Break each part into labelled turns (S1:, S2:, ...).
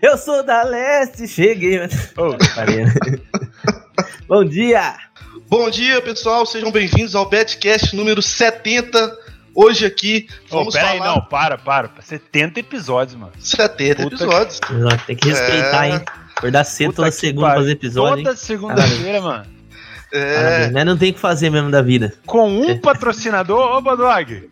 S1: Eu sou da Leste, cheguei. Bom dia!
S2: Bom dia, pessoal, sejam bem-vindos ao Betcast número 70. Hoje aqui vamos falar...
S3: Peraí, não, para. 70 episódios, mano.
S2: 70 episódios.
S1: Tem que respeitar, hein? Acordar cedo toda segunda fazer episódio,
S3: toda segunda-feira, mano.
S1: Né? Não tem o que fazer mesmo da vida.
S3: Com um patrocinador, ô Badog.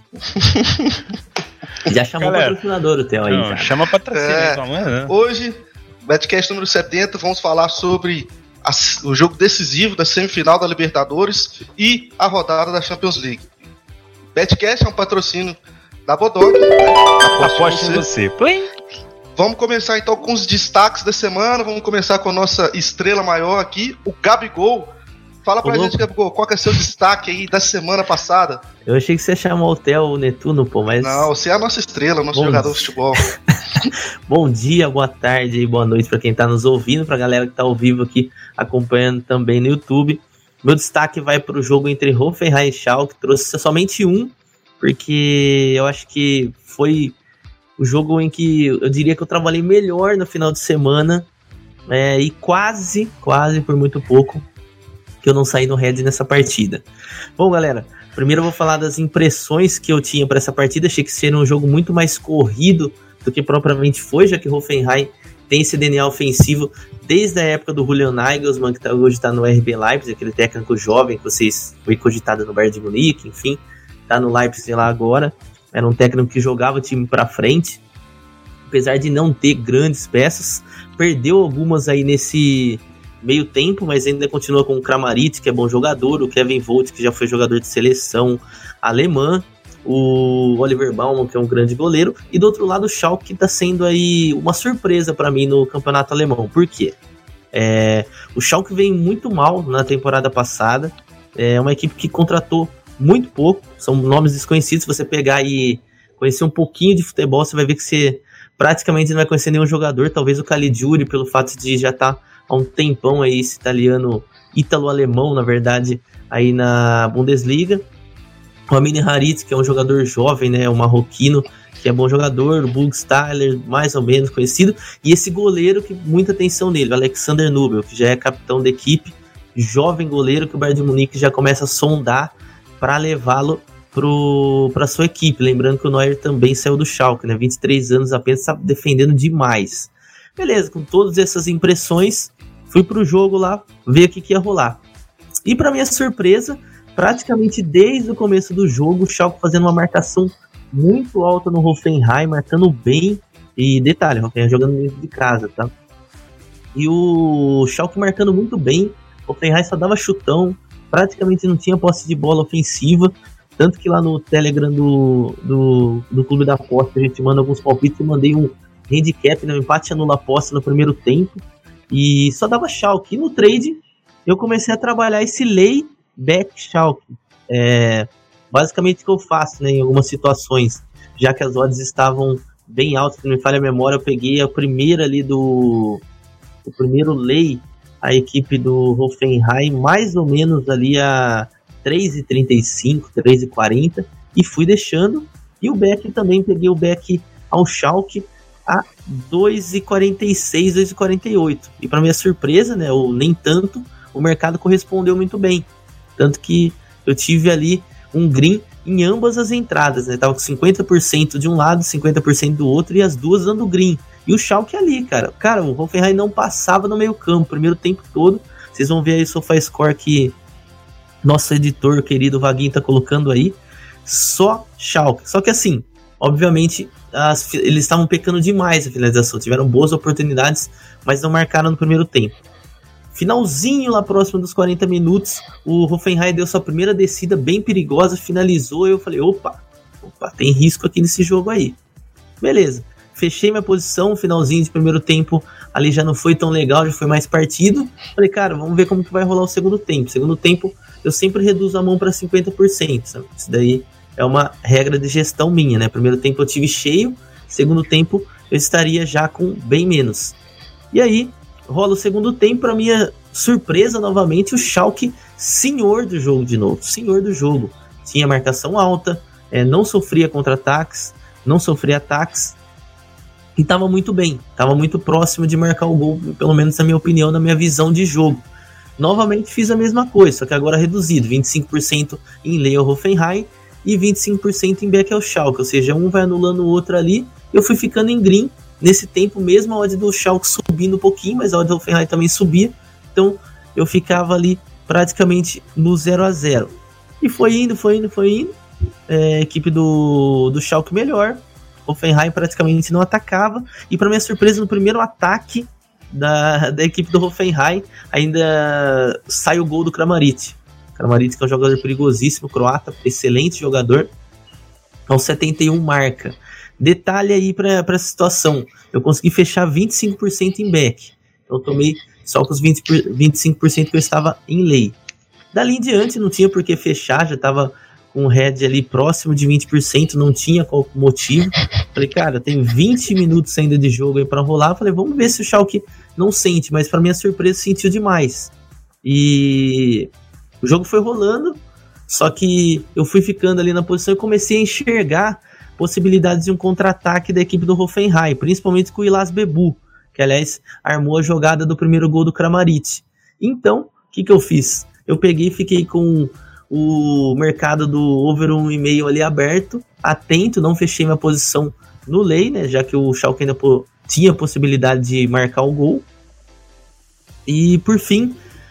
S1: Já chamou o patrocinador o Theo aí.
S3: Não, chama patrocinador. Né?
S2: Hoje, Betcast número 70, vamos falar sobre o jogo decisivo da semifinal da Libertadores e a rodada da Champions League. Betcast é um patrocínio da Bodog.
S3: Aposto em você.
S2: Vamos começar então com os destaques da semana. Vamos começar com a nossa estrela maior aqui, o Gabigol. Fala pra gente, Gabigol, qual que é o seu destaque aí da semana passada?
S1: Eu achei que você chamou o Theo, o Netuno, pô, mas...
S2: Não, você é a nossa estrela, nosso jogador de futebol.
S1: Bom dia, boa tarde e boa noite pra quem tá nos ouvindo, pra galera que tá ao vivo aqui acompanhando também no YouTube. Meu destaque vai pro jogo entre Hoffenheim e Schalke, trouxe somente um, porque eu acho que foi o jogo em que eu diria que eu trabalhei melhor no final de semana, e quase por muito pouco, que eu não saí no Red nessa partida. Bom, galera, primeiro eu vou falar das impressões que eu tinha para essa partida. Achei que seria um jogo muito mais corrido do que propriamente foi, já que Hoffenheim tem esse DNA ofensivo desde a época do Julian Nagelsmann, que hoje está no RB Leipzig, aquele técnico jovem que foi cogitado no Bayern de Munique, enfim, está no Leipzig lá agora. Era um técnico que jogava o time para frente, apesar de não ter grandes peças, perdeu algumas aí nesse meio tempo, mas ainda continua com o Kramaric, que é bom jogador, o Kevin Vogt, que já foi jogador de seleção alemã, o Oliver Baumann, que é um grande goleiro, e do outro lado o Schalke, que está sendo aí uma surpresa para mim no campeonato alemão. Por quê? O Schalke vem muito mal na temporada passada, é uma equipe que contratou muito pouco, são nomes desconhecidos. Se você pegar e conhecer um pouquinho de futebol, você vai ver que você praticamente não vai conhecer nenhum jogador, talvez o Caligiuri, pelo fato de já estar há um tempão aí esse ítalo-alemão, na verdade, aí na Bundesliga. O Amin Harit, que é um jogador jovem, né, um marroquino, que é bom jogador, o Burgstaller, mais ou menos conhecido, e esse goleiro que muita atenção nele, o Alexander Nubel, que já é capitão da equipe, jovem goleiro que o Bayern de Munique já começa a sondar para levá-lo para sua equipe. Lembrando que o Neuer também saiu do Schalke, né, 23 anos apenas, está defendendo demais. Beleza, com todas essas impressões, fui pro jogo lá, ver o que ia rolar. E para minha surpresa, praticamente desde o começo do jogo, o Schalke fazendo uma marcação muito alta no Hoffenheim, marcando bem. E detalhe, o Hoffenheim jogando dentro de casa, tá? E o Schalke marcando muito bem, o Hoffenheim só dava chutão, praticamente não tinha posse de bola ofensiva. Tanto que lá no Telegram do Clube da Aposta a gente manda alguns palpites. Eu mandei um handicap, né, um empate anula aposta no primeiro tempo, e só dava Schalke. E no trade eu comecei a trabalhar esse lay back Schalke. Basicamente o que eu faço, né, em algumas situações, já que as odds estavam bem altas, se não me falha a memória, eu peguei a primeira ali o primeiro lay, a equipe do Hoffenheim, mais ou menos ali a 3,35, 3,40, e fui deixando. E o back também, peguei o back ao Schalke a 2,46, 2,48. E para minha surpresa, né, ou nem tanto, o mercado correspondeu muito bem. Tanto que eu tive ali um green em ambas as entradas, né? Tava com 50% de um lado, 50% do outro, e as duas dando green. E o Schalke ali, cara, o Hoffenheim não passava no meio campo, primeiro tempo todo. Vocês vão ver aí o SofaScore que nosso editor querido Vaguinho tá colocando aí. Só Schalke. Só que assim, obviamente, eles estavam pecando demais a finalização. Tiveram boas oportunidades, mas não marcaram no primeiro tempo. Finalzinho lá próximo dos 40 minutos, o Hoffenheim deu sua primeira descida bem perigosa, finalizou. Eu falei, opa, tem risco aqui nesse jogo aí. Beleza, fechei minha posição. Finalzinho de primeiro tempo ali já não foi tão legal, já foi mais partido. Falei, cara, vamos ver como que vai rolar o segundo tempo. Segundo tempo eu sempre reduzo a mão para 50%, sabe? Isso daí é uma regra de gestão minha, né? Primeiro tempo eu tive cheio, segundo tempo eu estaria já com bem menos. E aí rola o segundo tempo, para minha surpresa novamente, o Schalke senhor do jogo de novo, senhor do jogo. Tinha marcação alta, não sofria contra-ataques, não sofria ataques, e tava muito bem, tava muito próximo de marcar o gol, pelo menos na minha opinião, na minha visão de jogo. Novamente fiz a mesma coisa, só que agora reduzido, 25% em Lei ao Hoffenheim e 25% em Beck ao Schalke, ou seja, um vai anulando o outro ali. Eu fui ficando em green, nesse tempo mesmo a odd do Schalke subindo um pouquinho, mas a odd do Hoffenheim também subia, então eu ficava ali praticamente no 0-0. E foi indo, equipe do Schalke melhor, Hoffenheim praticamente não atacava, e para minha surpresa, no primeiro ataque da equipe do Hoffenheim, ainda sai o gol do Kramaric. Kramaric, que é um jogador perigosíssimo, croata, excelente jogador, aos 71 marca. Detalhe aí para essa situação, eu consegui fechar 25% em back, então eu tomei só com os 25% que eu estava em lei. Dali em diante não tinha por que fechar, já estava com o head ali próximo de 20%, não tinha qual motivo. Falei, cara, tem 20 minutos ainda de jogo aí para rolar. Falei, vamos ver se o Schalke não sente, mas para minha surpresa sentiu demais. E o jogo foi rolando, só que eu fui ficando ali na posição e comecei a enxergar possibilidades de um contra-ataque da equipe do Hoffenheim, principalmente com o Ilas Bebu, que aliás armou a jogada do primeiro gol do Kramaric. Então, o que eu fiz? Eu peguei e fiquei com o mercado do over 1,5 ali aberto, atento, não fechei minha posição no lei, né, já que o Schalke ainda tinha a possibilidade de marcar o gol. E por fim,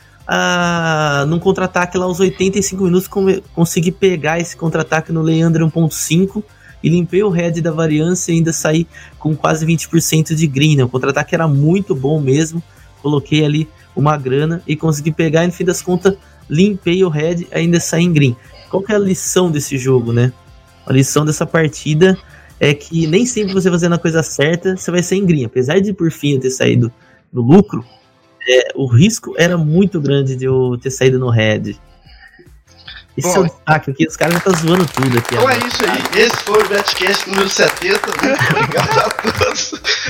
S1: num contra-ataque lá aos 85 minutos, consegui pegar esse contra-ataque no lei under 1.5 e limpei o head da variância e ainda saí com quase 20% de green, né? O contra-ataque era muito bom mesmo, coloquei ali uma grana e consegui pegar, e no fim das contas limpei o head e ainda saí em green. Qual que é a lição desse jogo, né? A lição dessa partida é que nem sempre você fazendo a coisa certa, você vai sair em green. Apesar de por fim eu ter saído no lucro, o risco era muito grande de eu ter saído no head. Esse é o destaque aqui, os caras já estão zoando tudo aqui.
S2: Então é isso aí, esse foi o Betcast número 70, muito obrigado a todos.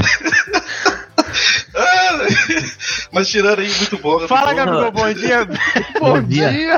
S2: Mas tirando aí, muito bom.
S3: Fala, Gabigol, bom dia.
S1: Bom dia.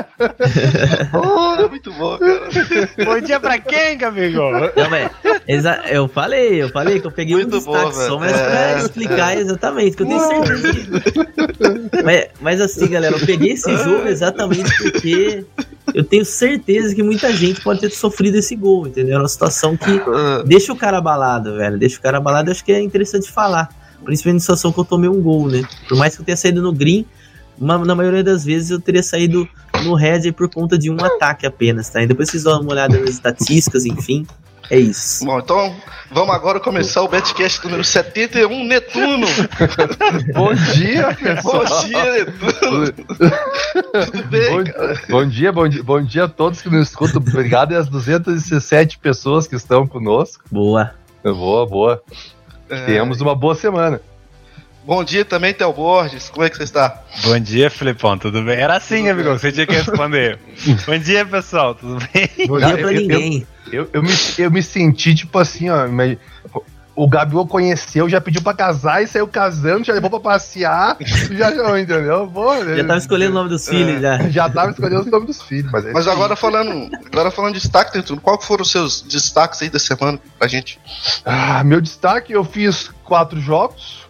S2: Muito bom, cara.
S3: Bom dia pra quem, Gabigol?
S1: Não, mas eu falei que eu peguei muito um destaque bom, só, mas pra explicar exatamente, que eu tenho certeza que... mas assim, galera, eu peguei esse jogo exatamente porque eu tenho certeza que muita gente pode ter sofrido esse gol, entendeu? É uma situação que deixa o cara abalado, velho. Deixa o cara abalado, eu acho que é interessante falar. Principalmente na situação que eu tomei um gol, né? Por mais que eu tenha saído no green, na maioria das vezes eu teria saído no red por conta de um ataque apenas, tá? E depois vocês dão uma olhada nas estatísticas, enfim. É isso.
S2: Bom, então vamos agora começar o Betcast número 71, Netuno.
S3: Bom dia, pessoal.
S2: Bom dia, Netuno. Tudo bem, cara?
S3: Bom dia a todos que nos escutam. Obrigado às 217 pessoas que estão conosco.
S1: Boa.
S3: Boa. Tenhamos uma boa semana.
S2: Bom dia também, Theo Borges. Como é que você está?
S3: Bom dia, Felipão. Tudo bem? Era assim, amigo. Você tinha que responder. Bom dia, pessoal. Tudo bem?
S1: Bom dia pra ninguém.
S3: Eu me senti tipo assim, ó. O Gabigol conheceu, já pediu pra casar e saiu casando, já levou pra passear, já entendeu?
S1: Já tava escolhendo o nome dos filhos, já.
S3: Já tava escolhendo o nome dos filhos.
S2: Mas agora falando de destaque, Netuno, qual foram os seus destaques aí da semana pra gente?
S3: Meu destaque, eu fiz 4 jogos.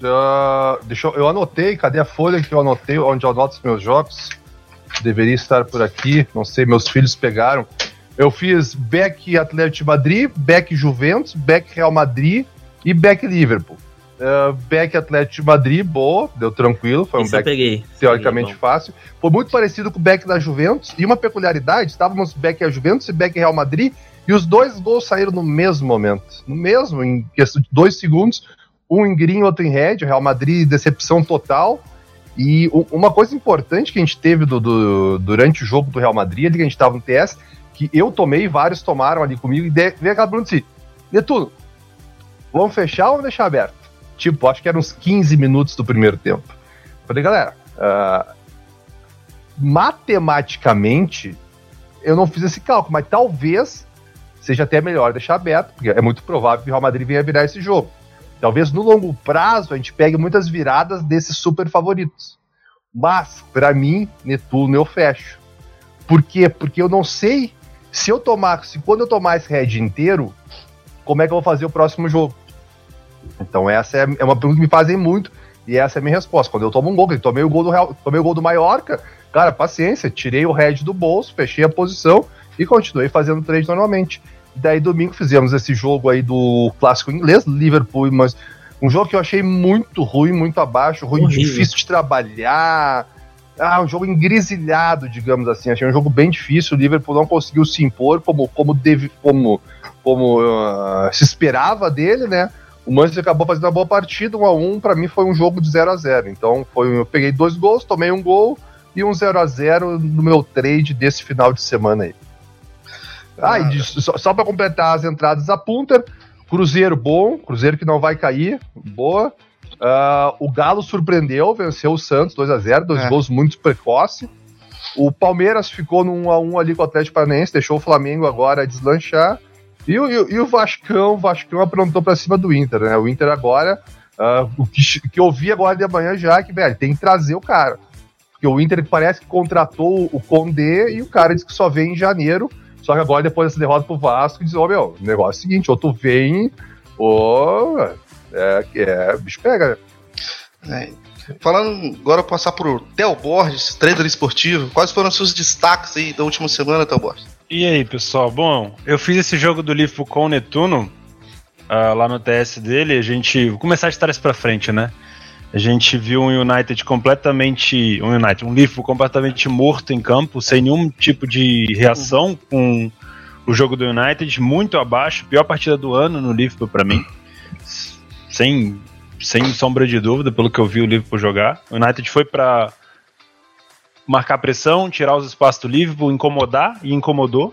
S3: Eu anotei, cadê a folha que eu anotei, onde eu anoto os meus jogos? Deveria estar por aqui, não sei, meus filhos pegaram. Eu fiz back Atlético de Madrid, back Juventus, back Real Madrid e back Liverpool. Back Atlético de Madrid, boa, deu tranquilo, foi um back teoricamente fácil. Foi muito parecido com o back da Juventus, e uma peculiaridade, estávamos back a Juventus e back Real Madrid, e os 2 gols saíram no mesmo momento. Em questão de 2 segundos, um em green, outro em red, o Real Madrid, decepção total. E uma coisa importante que a gente teve durante o jogo do Real Madrid, ali que a gente estava no TS, que eu tomei, vários tomaram ali comigo, e veio aquela pergunta assim, Netuno, vamos fechar ou vamos deixar aberto? Tipo, acho que eram uns 15 minutos do primeiro tempo. Falei, galera, matematicamente, eu não fiz esse cálculo, mas talvez seja até melhor deixar aberto, porque é muito provável que o Real Madrid venha virar esse jogo. Talvez no longo prazo a gente pegue muitas viradas desses super favoritos. Mas, pra mim, Netuno, eu fecho. Por quê? Porque eu não sei se quando eu tomar esse head inteiro, como é que eu vou fazer o próximo jogo. Então essa é uma pergunta que me fazem muito, e essa é a minha resposta. Quando eu tomo um gol, tomei o gol do Mallorca, cara, paciência, tirei o head do bolso, fechei a posição e continuei fazendo trade normalmente. E daí domingo fizemos esse jogo aí do clássico inglês, Liverpool, mas um jogo que eu achei muito ruim, muito abaixo, ruim, difícil de trabalhar, um jogo engrisilhado, digamos assim. Achei um jogo bem difícil, o Liverpool não conseguiu se impor como se esperava dele, né? O Manchester acabou fazendo uma boa partida, 1-1, pra mim foi um jogo de 0-0. Então eu peguei 2 gols, tomei um gol e um 0-0 no meu trade desse final de semana aí. Só pra completar as entradas a punter, Cruzeiro bom, Cruzeiro que não vai cair, boa. O Galo surpreendeu, venceu o Santos 2-0, 2 gols muito precoce. O Palmeiras ficou no 1-1 ali com o Atlético Paranaense, deixou o Flamengo agora deslanchar. E o Vascão aprontou pra cima do Inter, né? O Inter agora, o que eu vi agora de manhã já, que, velho, tem que trazer o cara. Porque o Inter parece que contratou o Condé e o cara disse que só vem em janeiro. Só que agora, depois dessa derrota pro Vasco, diz, o negócio é o seguinte, ou tu vem, bicho pega,
S2: né? Falando, agora eu vou passar pro Theo Borges, trader esportivo. Quais foram os seus destaques aí da última semana, Theo Borges?
S4: E aí, pessoal? Bom, eu fiz esse jogo do Liverpool com o Netuno, lá no TS dele. Vou começar de trás pra frente, né? A gente viu um Liverpool completamente morto em campo, sem nenhum tipo de reação com o jogo do United, muito abaixo, pior partida do ano no Liverpool pra mim, sem sombra de dúvida, pelo que eu vi o Liverpool jogar. O United foi pra marcar pressão, tirar os espaços do Liverpool, incomodar, e incomodou.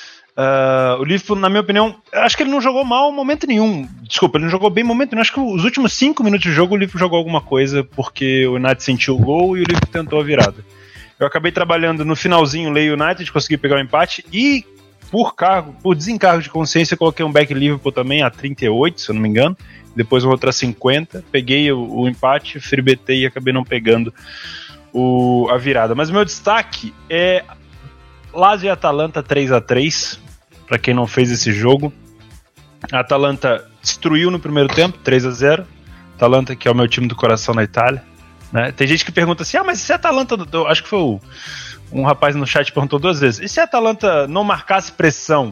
S4: O Liverpool, na minha opinião, acho que ele não jogou mal em momento nenhum. Desculpa, ele não jogou bem em momento nenhum. Acho que os últimos 5 minutos de jogo o Liverpool jogou alguma coisa, porque o United sentiu o gol e o Liverpool tentou a virada. Eu acabei trabalhando no finalzinho, leio o United, consegui pegar o empate e, por desencargo de consciência, coloquei um back Liverpool também a 38, se eu não me engano. Depois um outro a 50. Peguei o empate, fribetei e acabei não pegando a virada. Mas o meu destaque é Lazio e Atalanta 3-3. Para quem não fez esse jogo, a Atalanta destruiu no primeiro tempo, 3-0. Atalanta, que é o meu time do coração na Itália, né? Tem gente que pergunta assim, mas se a Atalanta, acho que foi um rapaz no chat perguntou 2 vezes, e se a Atalanta não marcasse pressão,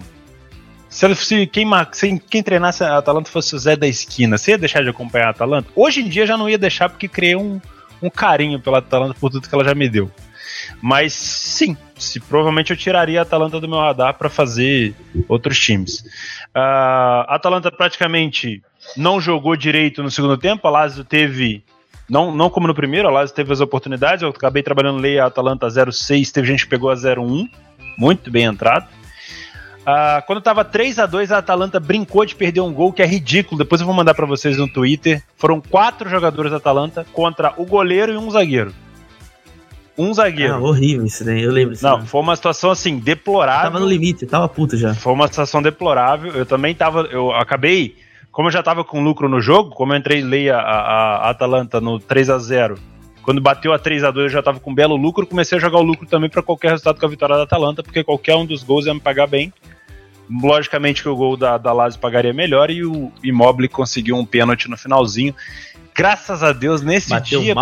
S4: se quem treinasse a Atalanta fosse o Zé da esquina, você ia deixar de acompanhar a Atalanta? Hoje em dia já não ia deixar, porque criei um carinho pela Atalanta por tudo que ela já me deu. Mas sim, provavelmente eu tiraria a Atalanta do meu radar para fazer outros times. A Atalanta praticamente não jogou direito no segundo tempo. A Lazio teve, não como no primeiro, a Lazio teve as oportunidades. Eu acabei trabalhando a Atalanta 0-6, teve gente que pegou a 0-1, muito bem entrado. Quando estava 3-2, a Atalanta brincou de perder um gol que é ridículo. Depois eu vou mandar para vocês no Twitter. Foram 4 jogadores da Atalanta contra o goleiro e um zagueiro.
S1: Horrível isso daí, eu lembro disso.
S4: Não, foi uma situação assim, deplorável.
S1: Tava no limite, tava puto já.
S4: Foi uma situação deplorável. Eu também eu acabei, como eu já tava com lucro no jogo, como eu entrei a Atalanta no 3-0, quando bateu a 3-2 eu já tava com um belo lucro, comecei a jogar o lucro também para qualquer resultado com a vitória da Atalanta, porque qualquer um dos gols ia me pagar bem. Logicamente que o gol da Lazio pagaria melhor, e o Immobile conseguiu um pênalti no finalzinho. Graças a Deus, nesse dia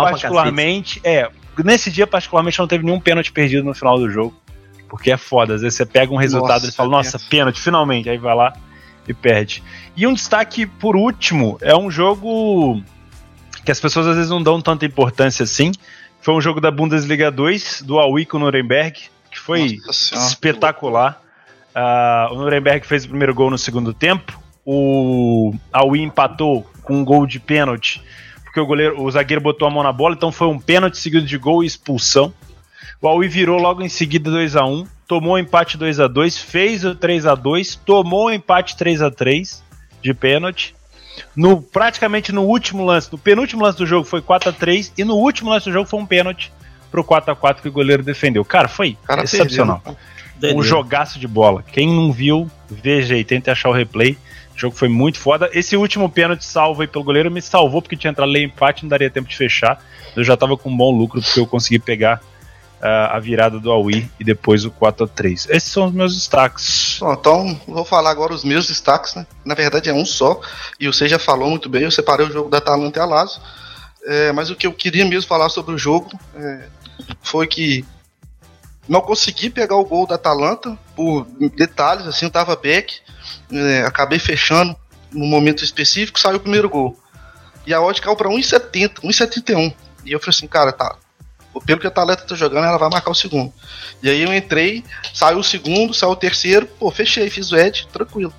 S4: particularmente não teve nenhum pênalti perdido no final do jogo, porque é foda, às vezes você pega um resultado e fala, pênalti, finalmente, aí vai lá e perde. E um destaque por último, é um jogo que as pessoas às vezes não dão tanta importância assim, foi um jogo da Bundesliga 2, do Aue com o Nuremberg, que foi espetacular. O Nuremberg fez o primeiro gol no segundo tempo, o Aue empatou com um gol de pênalti, porque o zagueiro botou a mão na bola, então foi um pênalti seguido de gol e expulsão. O Aue virou logo em seguida 2-1, tomou o empate 2-2, fez o 3-2, tomou o empate 3-3 de pênalti. Praticamente no último lance, no penúltimo lance do jogo foi 4-3, e no último lance do jogo foi um pênalti pro 4-4 que o goleiro defendeu. Cara, foi excepcional. Um jogaço de bola. Quem não viu, veja aí, tenta achar o replay. O jogo foi muito foda. Esse último pênalti salvo aí pelo goleiro me salvou, porque tinha entrado ali empate, não daria tempo de fechar. Eu já tava com um bom lucro, porque eu consegui pegar a virada do Aui e depois o 4-3. Esses são os meus destaques.
S2: Bom, então vou falar agora os meus destaques, né? Na verdade é um só, e você já falou muito bem, eu separei o jogo da Atalanta e a Lazio, mas o que eu queria mesmo falar sobre o jogo foi que não consegui pegar o gol da Atalanta por detalhes, assim, eu tava back, acabei fechando num momento específico, saiu o primeiro gol. E a odd caiu pra 1,70, 1,71. E eu falei assim, cara, tá, pelo que a Atalanta tá jogando, ela vai marcar o segundo. E aí eu entrei, saiu o segundo, saiu o terceiro, fechei, fiz o edge, tranquilo.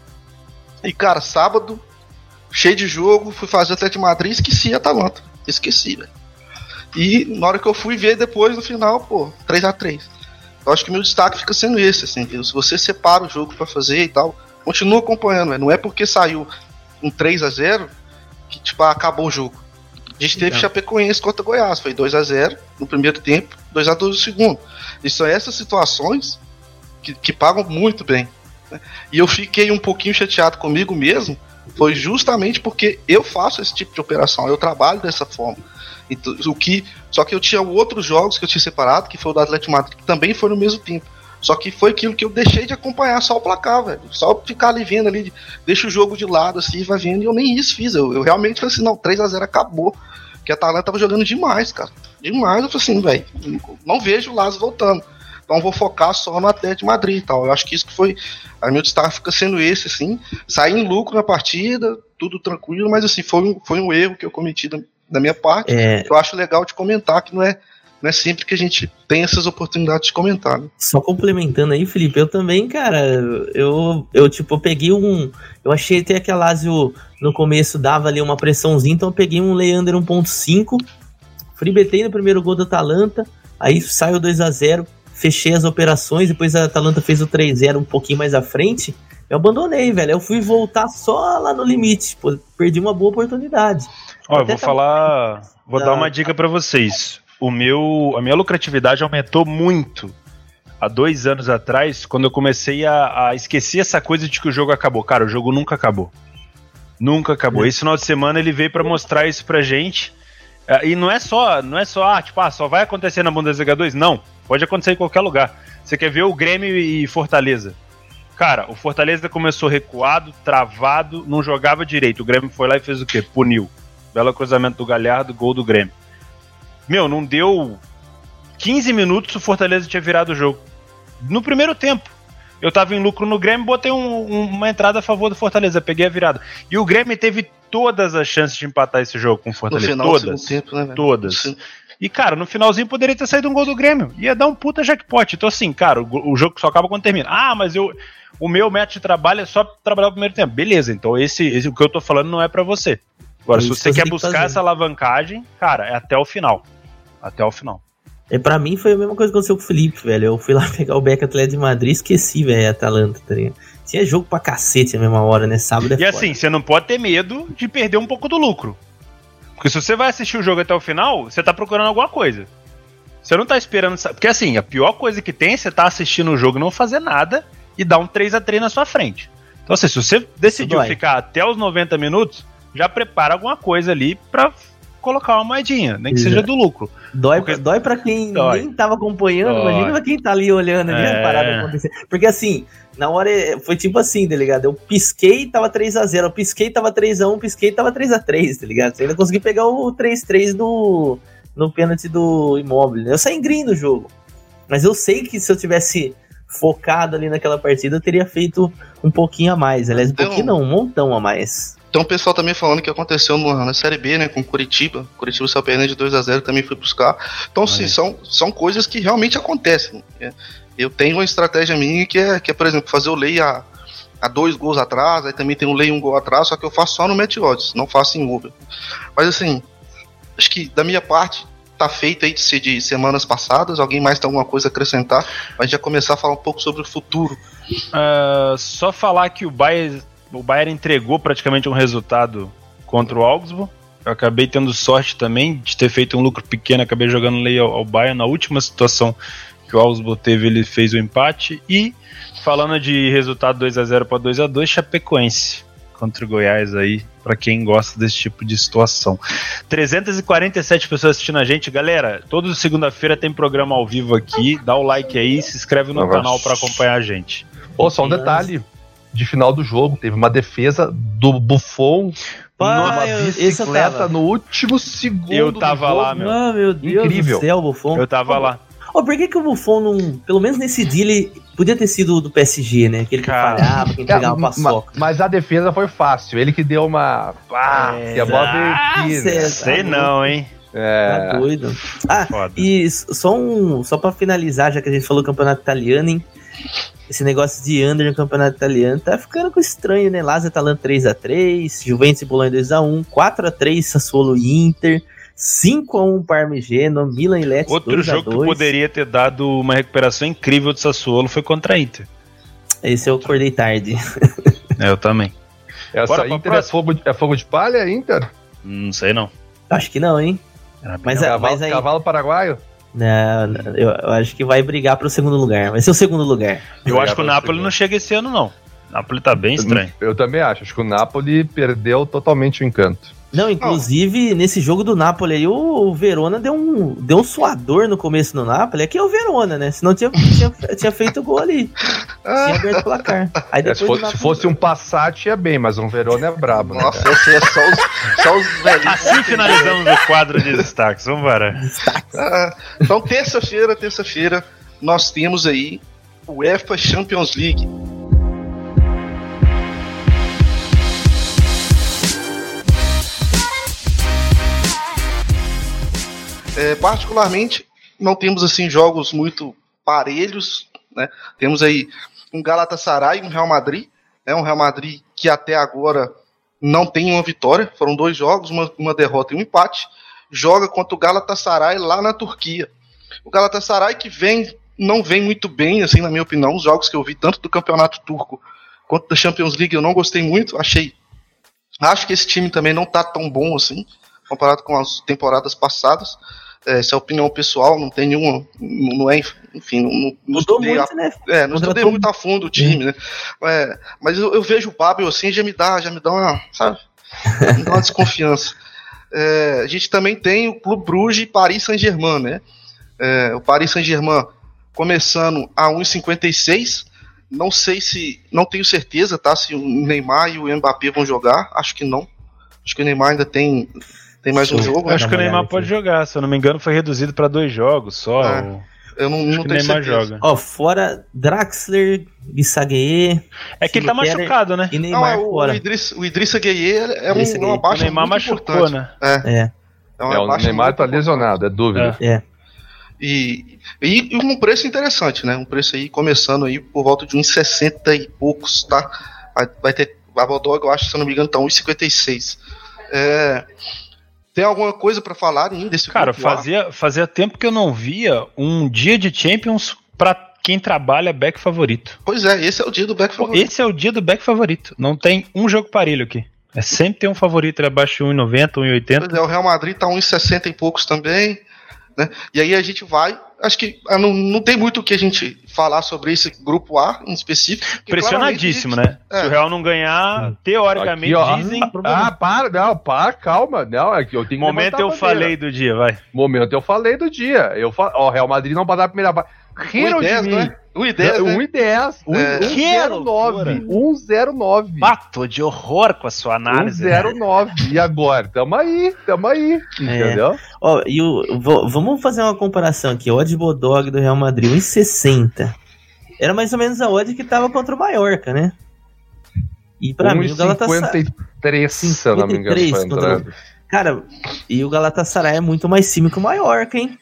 S2: E cara, sábado, cheio de jogo, fui fazer o Atlético de Madrid, esqueci a Atalanta. Esqueci, velho. E na hora que eu fui ver depois, no final, 3-3. Eu acho que o meu destaque fica sendo esse, assim, se você separa o jogo pra fazer e tal, continua acompanhando, velho. Não é porque saiu um 3-0 que, tipo, acabou o jogo. A gente teve Chapecoense contra Goiás, foi 2-0 no primeiro tempo, 2-2 no segundo. E são essas situações que pagam muito bem, né? E eu fiquei um pouquinho chateado comigo mesmo, foi justamente porque eu faço esse tipo de operação, eu trabalho dessa forma. Então, só que eu tinha outros jogos que eu tinha separado, que foi o do Atlético de Madrid, que também foi no mesmo tempo. Só que foi aquilo que eu deixei de acompanhar, só o placar, velho. Só ficar ali vendo ali, deixa o jogo de lado assim, vai vendo, e eu nem isso fiz. Eu realmente falei assim, não, 3-0 acabou. Porque a Atalanta tava jogando demais, cara. Demais, eu falei assim, velho, não vejo o Lazio voltando. Então vou focar só no Atlético de Madrid e tal. Eu acho que isso que foi. Aí meu destaque fica sendo esse, assim. Saí em lucro na partida, tudo tranquilo, mas assim, foi um erro que eu cometi da minha parte. Eu acho legal de comentar, que não é sempre que a gente tem essas oportunidades de comentar, né?
S1: Só complementando aí, Felipe, eu também, cara, eu peguei eu achei até que a Lazio no começo dava ali uma pressãozinha, então eu peguei um Leander 1.5, freebetei no primeiro gol da Atalanta, aí saiu 2-0, fechei as operações, depois a Atalanta fez o 3-0 um pouquinho mais à frente, eu abandonei, velho, eu fui voltar só lá no limite, perdi uma boa oportunidade.
S4: Eu vou dar uma dica pra vocês. A minha lucratividade aumentou muito há 2 anos atrás, quando eu comecei a esquecer essa coisa de que o jogo acabou. Cara, o jogo nunca acabou. Nunca acabou. Esse final de semana ele veio pra mostrar isso pra gente. E não é só só vai acontecer na Bundesliga 2. Não, pode acontecer em qualquer lugar. Você quer ver o Grêmio e Fortaleza? Cara, o Fortaleza começou recuado, travado, não jogava direito. O Grêmio foi lá e fez o quê? Puniu. Belo cruzamento do Galhardo, gol do Grêmio. Não deu 15 minutos, o Fortaleza tinha virado o jogo. No primeiro tempo. Eu tava em lucro no Grêmio, botei uma entrada a favor do Fortaleza, peguei a virada. E o Grêmio teve todas as chances de empatar esse jogo com o Fortaleza. No final, todas. Tempo, né, todas. Sim. E, cara, no finalzinho poderia ter saído um gol do Grêmio. Ia dar um puta jackpot. Então, assim, cara, o jogo só acaba quando termina. Mas o meu método de trabalho é só trabalhar o primeiro tempo. Beleza, então esse o que eu tô falando não é pra você. Agora, se você quer buscar essa alavancagem, cara, é até o final. Até o final.
S1: Pra mim foi a mesma coisa que aconteceu com o Felipe, velho. Eu fui lá pegar o Beck Atlético de Madrid, esqueci, velho, a Atalanta, tá ligado? Tinha jogo pra cacete na mesma hora, né? Sábado
S4: E assim, você não pode ter medo de perder um pouco do lucro. Porque se você vai assistir o jogo até o final, você tá procurando alguma coisa. Você não tá esperando... Porque assim, a pior coisa que tem é você tá assistindo o jogo e não fazer nada e dar um 3-3 na sua frente. Então assim, se você decidiu ficar até os 90 minutos, já prepara alguma coisa ali pra colocar uma moedinha, nem que seja do lucro.
S1: Dói pra quem nem tava acompanhando, imagina pra quem tá ali olhando ali a parada acontecer. Porque assim, na hora foi tipo assim, tá ligado? Eu pisquei, tava 3-0, eu pisquei, tava 3-1, pisquei, tava 3-3, tá ligado? Você ainda consegui pegar o 3-3 no pênalti do Immobile, né? Eu saí green do jogo. Mas eu sei que se eu tivesse focado ali naquela partida, eu teria feito um pouquinho a mais. Aliás, um montão a mais.
S2: Então o pessoal também falando que aconteceu na Série B, né, com o Curitiba. Curitiba saiu perdendo de 2-0, também foi buscar. Então, sim, são coisas que realmente acontecem. Eu tenho uma estratégia minha que é, por exemplo, fazer o lay a 2 gols atrás, aí também tem o lay 1 gol atrás, só que eu faço só no Match Odds, não faço em Uber. Mas assim, acho que da minha parte tá feito aí de semanas passadas. Alguém mais tem alguma coisa a acrescentar? A gente já começar a falar um pouco sobre o futuro.
S4: Só falar que o Bayern entregou praticamente um resultado contra o Augsburg. Eu acabei tendo sorte também de ter feito um lucro pequeno, acabei jogando lei ao Bayern. Na última situação que o Augsburg teve, ele fez o empate. E falando de resultado 2-0 para 2-2, Chapecoense contra o Goiás aí, para quem gosta desse tipo de situação. 347 pessoas assistindo a gente. Galera, toda segunda-feira tem programa ao vivo aqui. Dá o like aí, se inscreve no canal pra acompanhar a gente.
S3: Só um detalhe de final do jogo. Teve uma defesa do Buffon numa bicicleta no último segundo.
S4: Eu tava
S3: do jogo.
S4: lá, meu.
S1: Ah, meu Deus
S3: Incrível.
S1: do céu, Buffon.
S4: Eu tava lá.
S1: Por que o Buffon não... Pelo menos nesse dia ele podia ter sido do PSG, né? Aquele que falhava, que entregava paçoca.
S3: Mas a defesa foi fácil. Ele que deu uma... que a bola veio aqui, né?
S4: Sei não, hein?
S1: Tá doido.
S4: Foda.
S1: E só pra finalizar, já que a gente falou do campeonato italiano, hein? Esse negócio de under no campeonato italiano tá ficando estranho, né? Lazio e Atalanta 3x3, Juventus e Bolonha 2x1, 4x3 Sassuolo e Inter, 5x1 Parma-Genoa, Milan e Lecce 2x2.
S4: Outro jogo que poderia ter dado uma recuperação incrível do Sassuolo foi contra a Inter.
S1: Esse eu acordei tarde.
S4: Eu também.
S3: Essa Inter é fogo de palha, Inter?
S4: Não sei não.
S1: Acho que não, hein? Mas aí...
S3: Cavalo paraguaio?
S1: Não, eu acho que vai brigar pro segundo lugar. Vai ser o segundo lugar.
S4: Eu acho que o Napoli não chega esse ano, não. O Napoli tá bem estranho.
S3: Eu também acho. Acho que o Napoli perdeu totalmente o encanto.
S1: Não, inclusive, nesse jogo do Napoli aí, o Verona deu um suador no começo do Napoli. Aqui é o Verona, né? Senão tinha feito gol ali. Tinha aberto o placar. Aí depois
S3: se fosse um Passat, ia bem, mas um Verona é brabo, né?
S2: Nossa, esse é só os velhos.
S4: Assim finalizamos o quadro de destaques. Vamos embora.
S2: Então, terça-feira, nós temos aí o UEFA Champions League. Particularmente, não temos assim jogos muito parelhos, né? Temos aí um Galatasaray e um Real Madrid, né? Um Real Madrid que até agora não tem uma vitória, foram 2 jogos, uma derrota e um empate, joga contra o Galatasaray lá na Turquia. O Galatasaray que não vem muito bem, assim, na minha opinião, os jogos que eu vi tanto do Campeonato Turco quanto da Champions League eu não gostei muito, acho que esse time também não tá tão bom assim, comparado com as temporadas passadas. Essa é a opinião pessoal, não tem nenhuma, não é, enfim, não estudei,
S1: muito, né?
S2: Não estudei muito a fundo o time, né? Mas eu vejo o Babel assim, já me dá uma, sabe? Me dá uma desconfiança. A gente também tem o Clube Bruges e Paris Saint-Germain, né? O Paris Saint-Germain começando a 1,56, não tenho certeza, tá? Se o Neymar e o Mbappé vão jogar, acho que não. Acho que o Neymar ainda tem mais um jogo.
S4: Acho que o Neymar pode jogar, se eu não me engano foi reduzido para 2 jogos só.
S2: Eu não tenho
S4: Neymar
S2: certeza.
S4: joga.
S1: Fora Draxler, Bissagueye.
S4: É que ele tá machucado, né?
S1: E Neymar fora.
S2: O Idrissa Gueye é uma baixa.
S4: O Neymar
S2: muito
S4: machucou,
S2: importante.
S4: né?
S3: O Neymar tá lesionado, é dúvida.
S2: E um preço interessante, né? Um preço aí começando aí por volta de 1,60 e poucos, tá? Vai ter a Bodog, eu acho, se eu não me engano, tá 1,56. Tem alguma coisa pra falar ainda desse
S4: Cara,
S2: grupo
S4: fazia tempo que eu não via um dia de Champions pra quem trabalha back favorito.
S2: Pois é, esse é o dia do back favorito.
S4: Esse é o dia do back favorito. Não tem um jogo parelho aqui. Sempre tem um favorito abaixo de 1,90, 1,80.
S2: Pois é, o Real Madrid tá 1,60 e poucos também, né? E aí a gente vai... Acho que não tem muito o que a gente falar sobre esse grupo A em específico.
S4: Pressionadíssimo, né? Se o Real não ganhar, teoricamente
S3: aqui,
S4: dizem...
S3: calma. Não, é que eu tenho que
S4: Momento eu falei do dia, vai.
S3: Momento eu falei do dia. O Real Madrid não pode dar a primeira base. Riram de mim.
S2: 1,10,
S3: 1,09. 1,09.
S4: Bato de horror com a sua análise.
S3: 1,09. E agora? Tamo aí. Entendeu?
S1: Vamos fazer uma comparação aqui. O odd Bodog do Real Madrid, 1,60. Era mais ou menos a odd que tava contra o Mallorca, né? E pra mim o Galatasaray...
S3: 1,53, se eu não me engano.
S1: Cara, e o Galatasaray é muito mais time que o Mallorca, hein?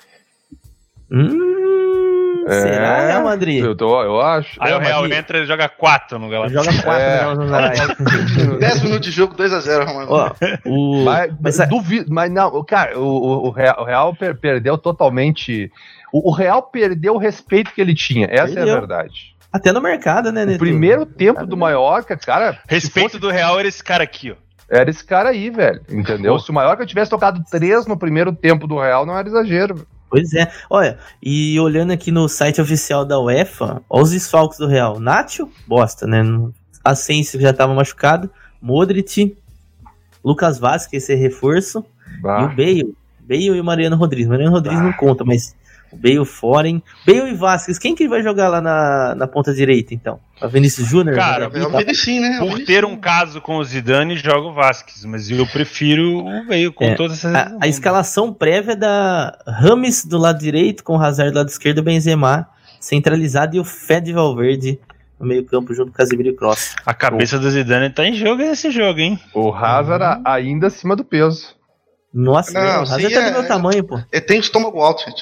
S1: Será, Real Madrid?
S3: Eu acho.
S4: Aí o Real entra e joga 4 no Galatasaray.
S1: Joga 4 no Galatasaray.
S2: 10 minutos de jogo, 2-0, Real
S3: Mas duvido, mas não, cara, o Real perdeu totalmente. O Real perdeu o respeito que ele tinha, essa é a verdade.
S1: Até no mercado, né, Neto?
S3: O primeiro tempo do Mallorca, cara...
S4: Respeito do Real era esse cara aqui, ó.
S3: Era esse cara aí, velho, entendeu? Se o Mallorca tivesse tocado 3 no primeiro tempo do Real, não era exagero.
S1: Pois é. Olha, e olhando aqui no site oficial da UEFA, olha os desfalques do Real. Nacho, bosta, né? Asensio já estava machucado. Modric, Lucas Vazquez, esse é reforço. E o Bale e o Mariano Rodrigues. Mariano Rodrigues não conta, mas o Bale fora, hein? Bale e Vasquez, quem que vai jogar lá na ponta direita, então? A Vinícius Júnior?
S4: Cara,
S2: É o Vinicius, né?
S4: por ter um caso com o Zidane, joga o Vasquez, mas eu prefiro o Bale com todas essas...
S1: A escalação prévia da Rames do lado direito, com o Hazard do lado esquerdo, o Benzema centralizado e o Fede Valverde no meio campo junto com o Casemiro e Kroos.
S4: A cabeça do Zidane tá em jogo nesse jogo, hein?
S3: O Hazard ainda acima do peso.
S1: Nossa, o Hazard tá do meu tamanho, pô.
S2: Ele tem estômago alto, gente.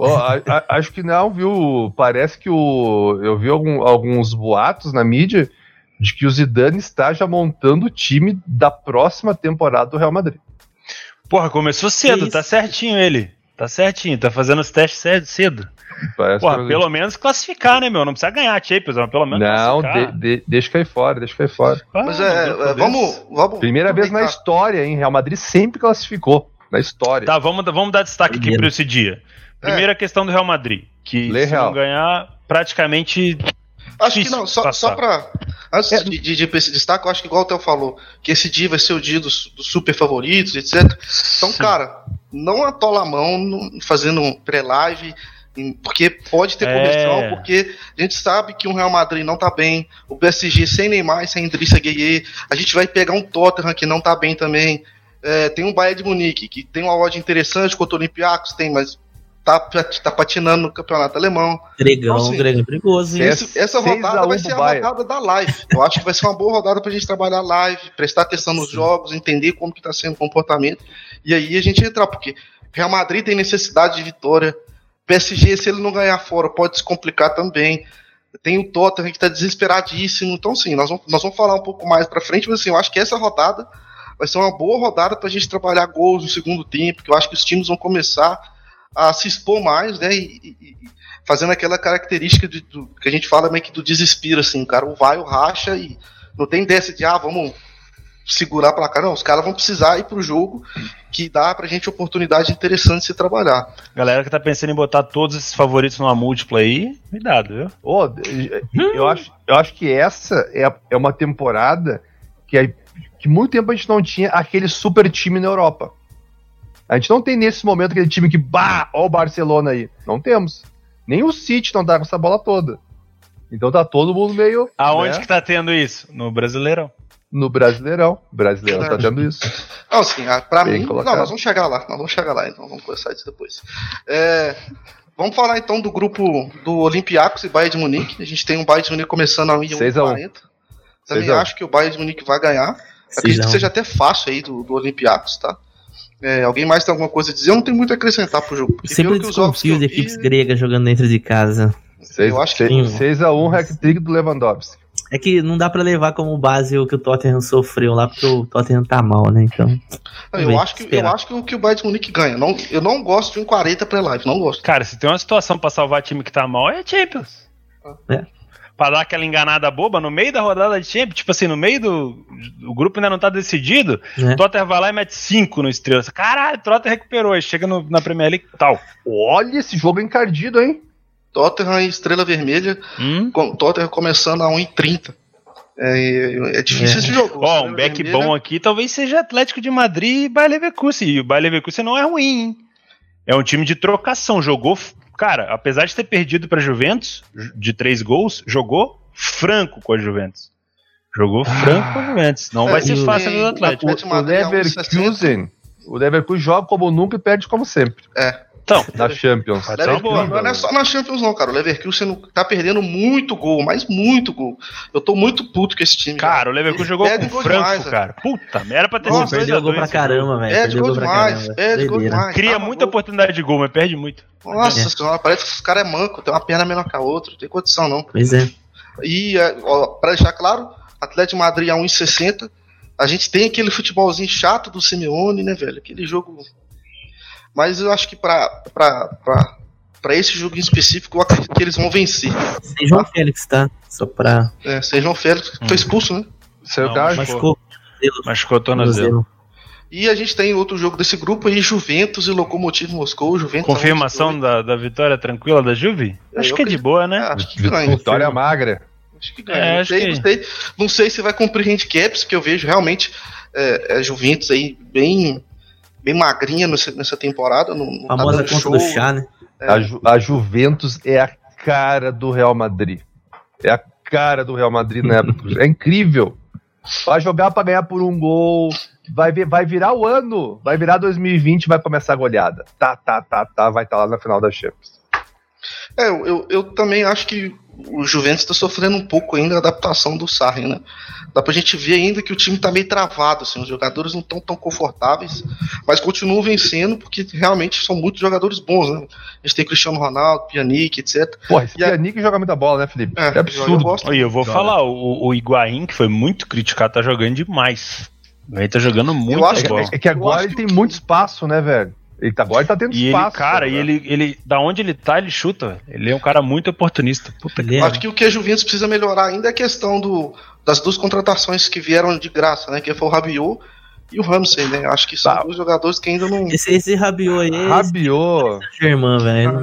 S3: Acho que não, viu? Parece que eu vi alguns boatos na mídia de que o Zidane está já montando o time da próxima temporada do Real Madrid.
S4: Porra, começou cedo, tá certinho ele. Tá certinho, tá fazendo os testes cedo. Porra, pelo menos classificar, né, meu? Não precisa ganhar a Champions, mas pelo menos classificar.
S3: Deixa cair fora.
S2: Mas vamos...
S3: Primeira vez na história, hein? Real Madrid sempre classificou. Na história.
S4: Tá, vamos dar destaque aqui pra esse dia. Primeira questão do Real Madrid, que se não ganhar, praticamente...
S2: Acho que não, só pra... Antes de esse destaque, eu acho que igual o Theo falou, que esse dia vai ser o dia dos super favoritos, etc. Então, cara, não atola a mão fazendo um pré-live... Porque pode ter comercial, porque a gente sabe que o Real Madrid não tá bem, o PSG sem Neymar, sem Idrissa Gueye, a gente vai pegar um Tottenham que não tá bem também, tem um Bayern de Munique, que tem uma odd interessante contra o Olympiacos, mas tá patinando no campeonato alemão.
S1: Gregão perigoso.
S2: Essa rodada vai ser a rodada da live. Eu acho que vai ser uma boa rodada pra gente trabalhar live, prestar atenção nos jogos, entender como que tá sendo o comportamento, e aí a gente entrar, porque Real Madrid tem necessidade de vitória, PSG, se ele não ganhar fora, pode se complicar também. Tem o Tottenham que está desesperadíssimo. Então, sim, nós vamos falar um pouco mais para frente, mas assim, eu acho que essa rodada vai ser uma boa rodada para a gente trabalhar gols no segundo tempo, porque eu acho que os times vão começar a se expor mais, né? E fazendo aquela característica que a gente fala meio que do desespero, assim, o cara vai, o racha e não tem dessa de, vamos segurar pra cá, não, os caras vão precisar ir pro jogo que dá pra gente oportunidade interessante de se trabalhar.
S4: Galera que tá pensando em botar todos esses favoritos numa múltipla aí, cuidado, viu?
S3: Eu acho que essa é uma temporada que muito tempo a gente não tinha aquele super time na Europa. A gente não tem nesse momento aquele time que, ó o Barcelona aí. Não temos. Nem o City não dá com essa bola toda. Então tá todo mundo meio...
S4: Aonde que tá tendo isso? No Brasileirão.
S3: No Brasileirão. O Brasileirão tá tendo isso.
S2: Não, assim, pra mim... Não, nós vamos chegar lá, então vamos conversar isso depois. Vamos falar então do grupo do Olympiacos e Bayern de Munique. A gente tem um Bayern de Munique começando a 1,40. Também acho que o Bayern de Munique vai ganhar. Acredito que seja até fácil aí do Olympiacos, tá? Alguém mais tem alguma coisa a dizer? Eu não tenho muito a acrescentar pro jogo.
S1: Sempre desconfio de equipes gregas jogando dentro de casa.
S2: Eu acho que
S3: 6-1, hack-trick do Lewandowski.
S1: É que não dá pra levar como base o que o Tottenham sofreu lá, porque o Tottenham tá mal, né? Então.
S2: Eu acho que o Bayern de Munique ganha. Eu não gosto de 1,40 pré-live, não gosto.
S4: Cara, se tem uma situação pra salvar time que tá mal, é Champions. Pra dar aquela enganada boba no meio da rodada de Champions, tipo assim, no meio do grupo ainda não tá decidido, o Tottenham vai lá e mete 5 no Estrelas. Caralho, o Tottenham recuperou, aí chega na Premier League e tal.
S3: Olha esse jogo encardido, hein?
S2: Tottenham e Estrela Vermelha, Tottenham começando a 1,30. É difícil esse jogo.
S4: Um back bom aqui talvez seja Atlético de Madrid e Bayer Leverkusen. E o Bayer Leverkusen não é ruim, hein? É um time de trocação. Jogou, cara, apesar de ter perdido para Juventus, de 3 gols, jogou franco com a Juventus. Não vai ser fácil no Atlético.
S3: O Leverkusen joga como nunca e perde como sempre.
S4: Então,
S3: na Champions.
S2: Não é só na Champions não, cara. O Leverkusen tá perdendo muito gol, mas muito gol. Eu tô muito puto com esse time.
S4: Cara, o Leverkusen jogou com o Franco, cara. Puta, era pra ter sido
S1: perdeu gol pra caramba, velho.
S2: Perde gol demais.
S4: Cria muita oportunidade de gol, mas perde muito.
S2: Nossa senhora, parece que os caras é manco, tem uma perna menor que a outra, não tem condição não.
S1: Pois é.
S2: E, pra deixar claro, Atlético de Madrid a 1,60. A gente tem aquele futebolzinho chato do Simeone, né, velho? Aquele jogo... Mas eu acho que pra esse jogo em específico, eu acredito que eles vão vencer.
S1: Sem João Félix, tá? Só pra...
S2: sem João Félix, foi expulso, né?
S4: Machucou o tornozelo.
S2: E a gente tem outro jogo desse grupo aí, Juventus e Lokomotiv Moscou.
S4: Confirmação da vitória tranquila da Juve? Acho que é de boa, né?
S2: Acho que ganha.
S3: Vitória magra.
S2: Acho que ganha. Não sei se vai cumprir handicaps, porque eu vejo realmente Juventus aí bem bem magrinha nessa temporada.
S1: A famosa conta do chá, né?
S3: A Juventus é a cara do Real Madrid. É a cara do Real Madrid na época. É incrível. Vai jogar pra ganhar por um gol. Vai virar o ano. Vai virar 2020, vai começar a goleada. Vai estar lá na final da Champions.
S2: Eu também acho que o Juventus está sofrendo um pouco ainda a adaptação do Sarri, né? Dá pra gente ver ainda que o time tá meio travado, assim, os jogadores não estão tão confortáveis, mas continuam vencendo porque realmente são muitos jogadores bons, né? A gente tem Cristiano Ronaldo, Pjanic, etc.
S3: Porra, esse Pjanic joga muita bola, né, Felipe? É absurdo.
S4: Eu vou falar, o Higuaín, que foi muito criticado, tá jogando demais. Ele tá jogando muito bola.
S3: É que agora ele tem muito espaço, né, velho? Agora ele tá tendo espaço.
S4: Ele, da onde ele tá, ele chuta. Ele é um cara muito oportunista.
S2: Acho que o que a Juventus precisa melhorar ainda é a questão das duas contratações que vieram de graça, né? Que foi o Rabiot e o Ramsey, né? Acho que são dois jogadores que ainda não...
S1: Esse Rabiot aí...
S3: Rabiot...
S1: Germán, velho.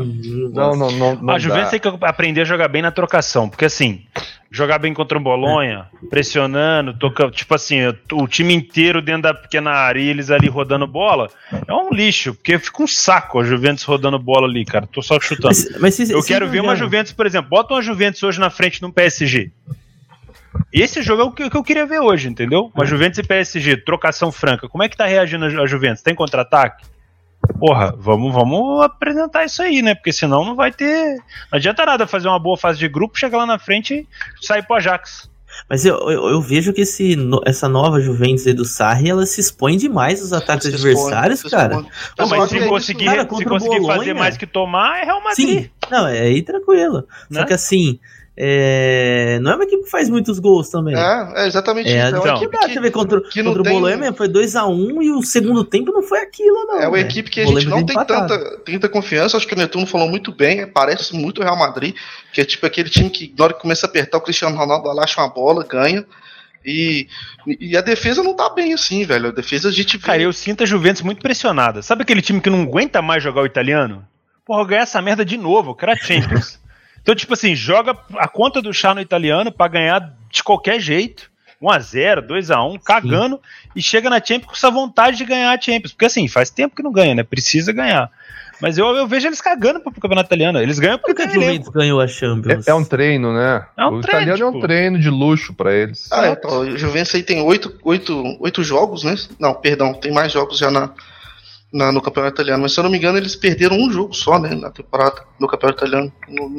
S4: A Juventus tem que aprender a jogar bem na trocação, porque assim... Jogar bem contra o Bolonha, pressionando, tocando, tipo assim, o time inteiro dentro da pequena área e eles ali rodando bola, é um lixo, porque fica um saco a Juventus rodando bola ali, cara. Tô só chutando. Eu quero ver uma Juventus, por exemplo, bota uma Juventus hoje na frente no PSG. Esse jogo é o que eu queria ver hoje, entendeu? Uma Juventus e PSG, trocação franca. Como é que tá reagindo a Juventus? Tem contra-ataque? Porra, vamos apresentar isso aí, né? Porque senão não vai ter... Não adianta nada fazer uma boa fase de grupo, chegar lá na frente e sair pro Ajax.
S1: Mas eu vejo que essa nova Juventus aí do Sarri, ela se expõe demais aos ataques adversários, cara.
S4: Não, mas se conseguir fazer mais que tomar, é Real Madrid.
S1: Sim, não, é aí tranquilo. Né? Só que assim... não é uma equipe que faz muitos gols também.
S2: É exatamente isso.
S1: É uma equipe que contra o Bolonha mesmo, foi 2-1 e o segundo tempo não foi aquilo, não.
S2: É uma equipe que a gente não tem tanta confiança. Acho que o Netuno falou muito bem. Parece muito o Real Madrid, que é tipo aquele time que na hora que começa a apertar, o Cristiano Ronaldo acha uma bola, ganha. E a defesa não tá bem assim, velho. A defesa a gente vê...
S4: Cara, eu sinto a Juventus muito pressionada. Sabe aquele time que não aguenta mais jogar o italiano? Porra, ganhar essa merda de novo, eu quero a Champions. Então, tipo assim, joga a conta do chá no italiano pra ganhar de qualquer jeito. 1-0, 2-1, cagando. E chega na Champions com essa vontade de ganhar a Champions. Porque assim, faz tempo que não ganha, né? Precisa ganhar. Mas eu vejo eles cagando pro campeonato italiano. Eles ganham porque
S1: o Juventus ganhou a Champions.
S3: É um treino, né?
S4: O
S3: italiano é um treino de luxo pra eles.
S2: Então, o Juventus aí tem 8 jogos, né? Não, perdão, tem mais jogos já no campeonato italiano. Mas se eu não me engano, eles perderam um jogo só, né? Na temporada, no campeonato italiano.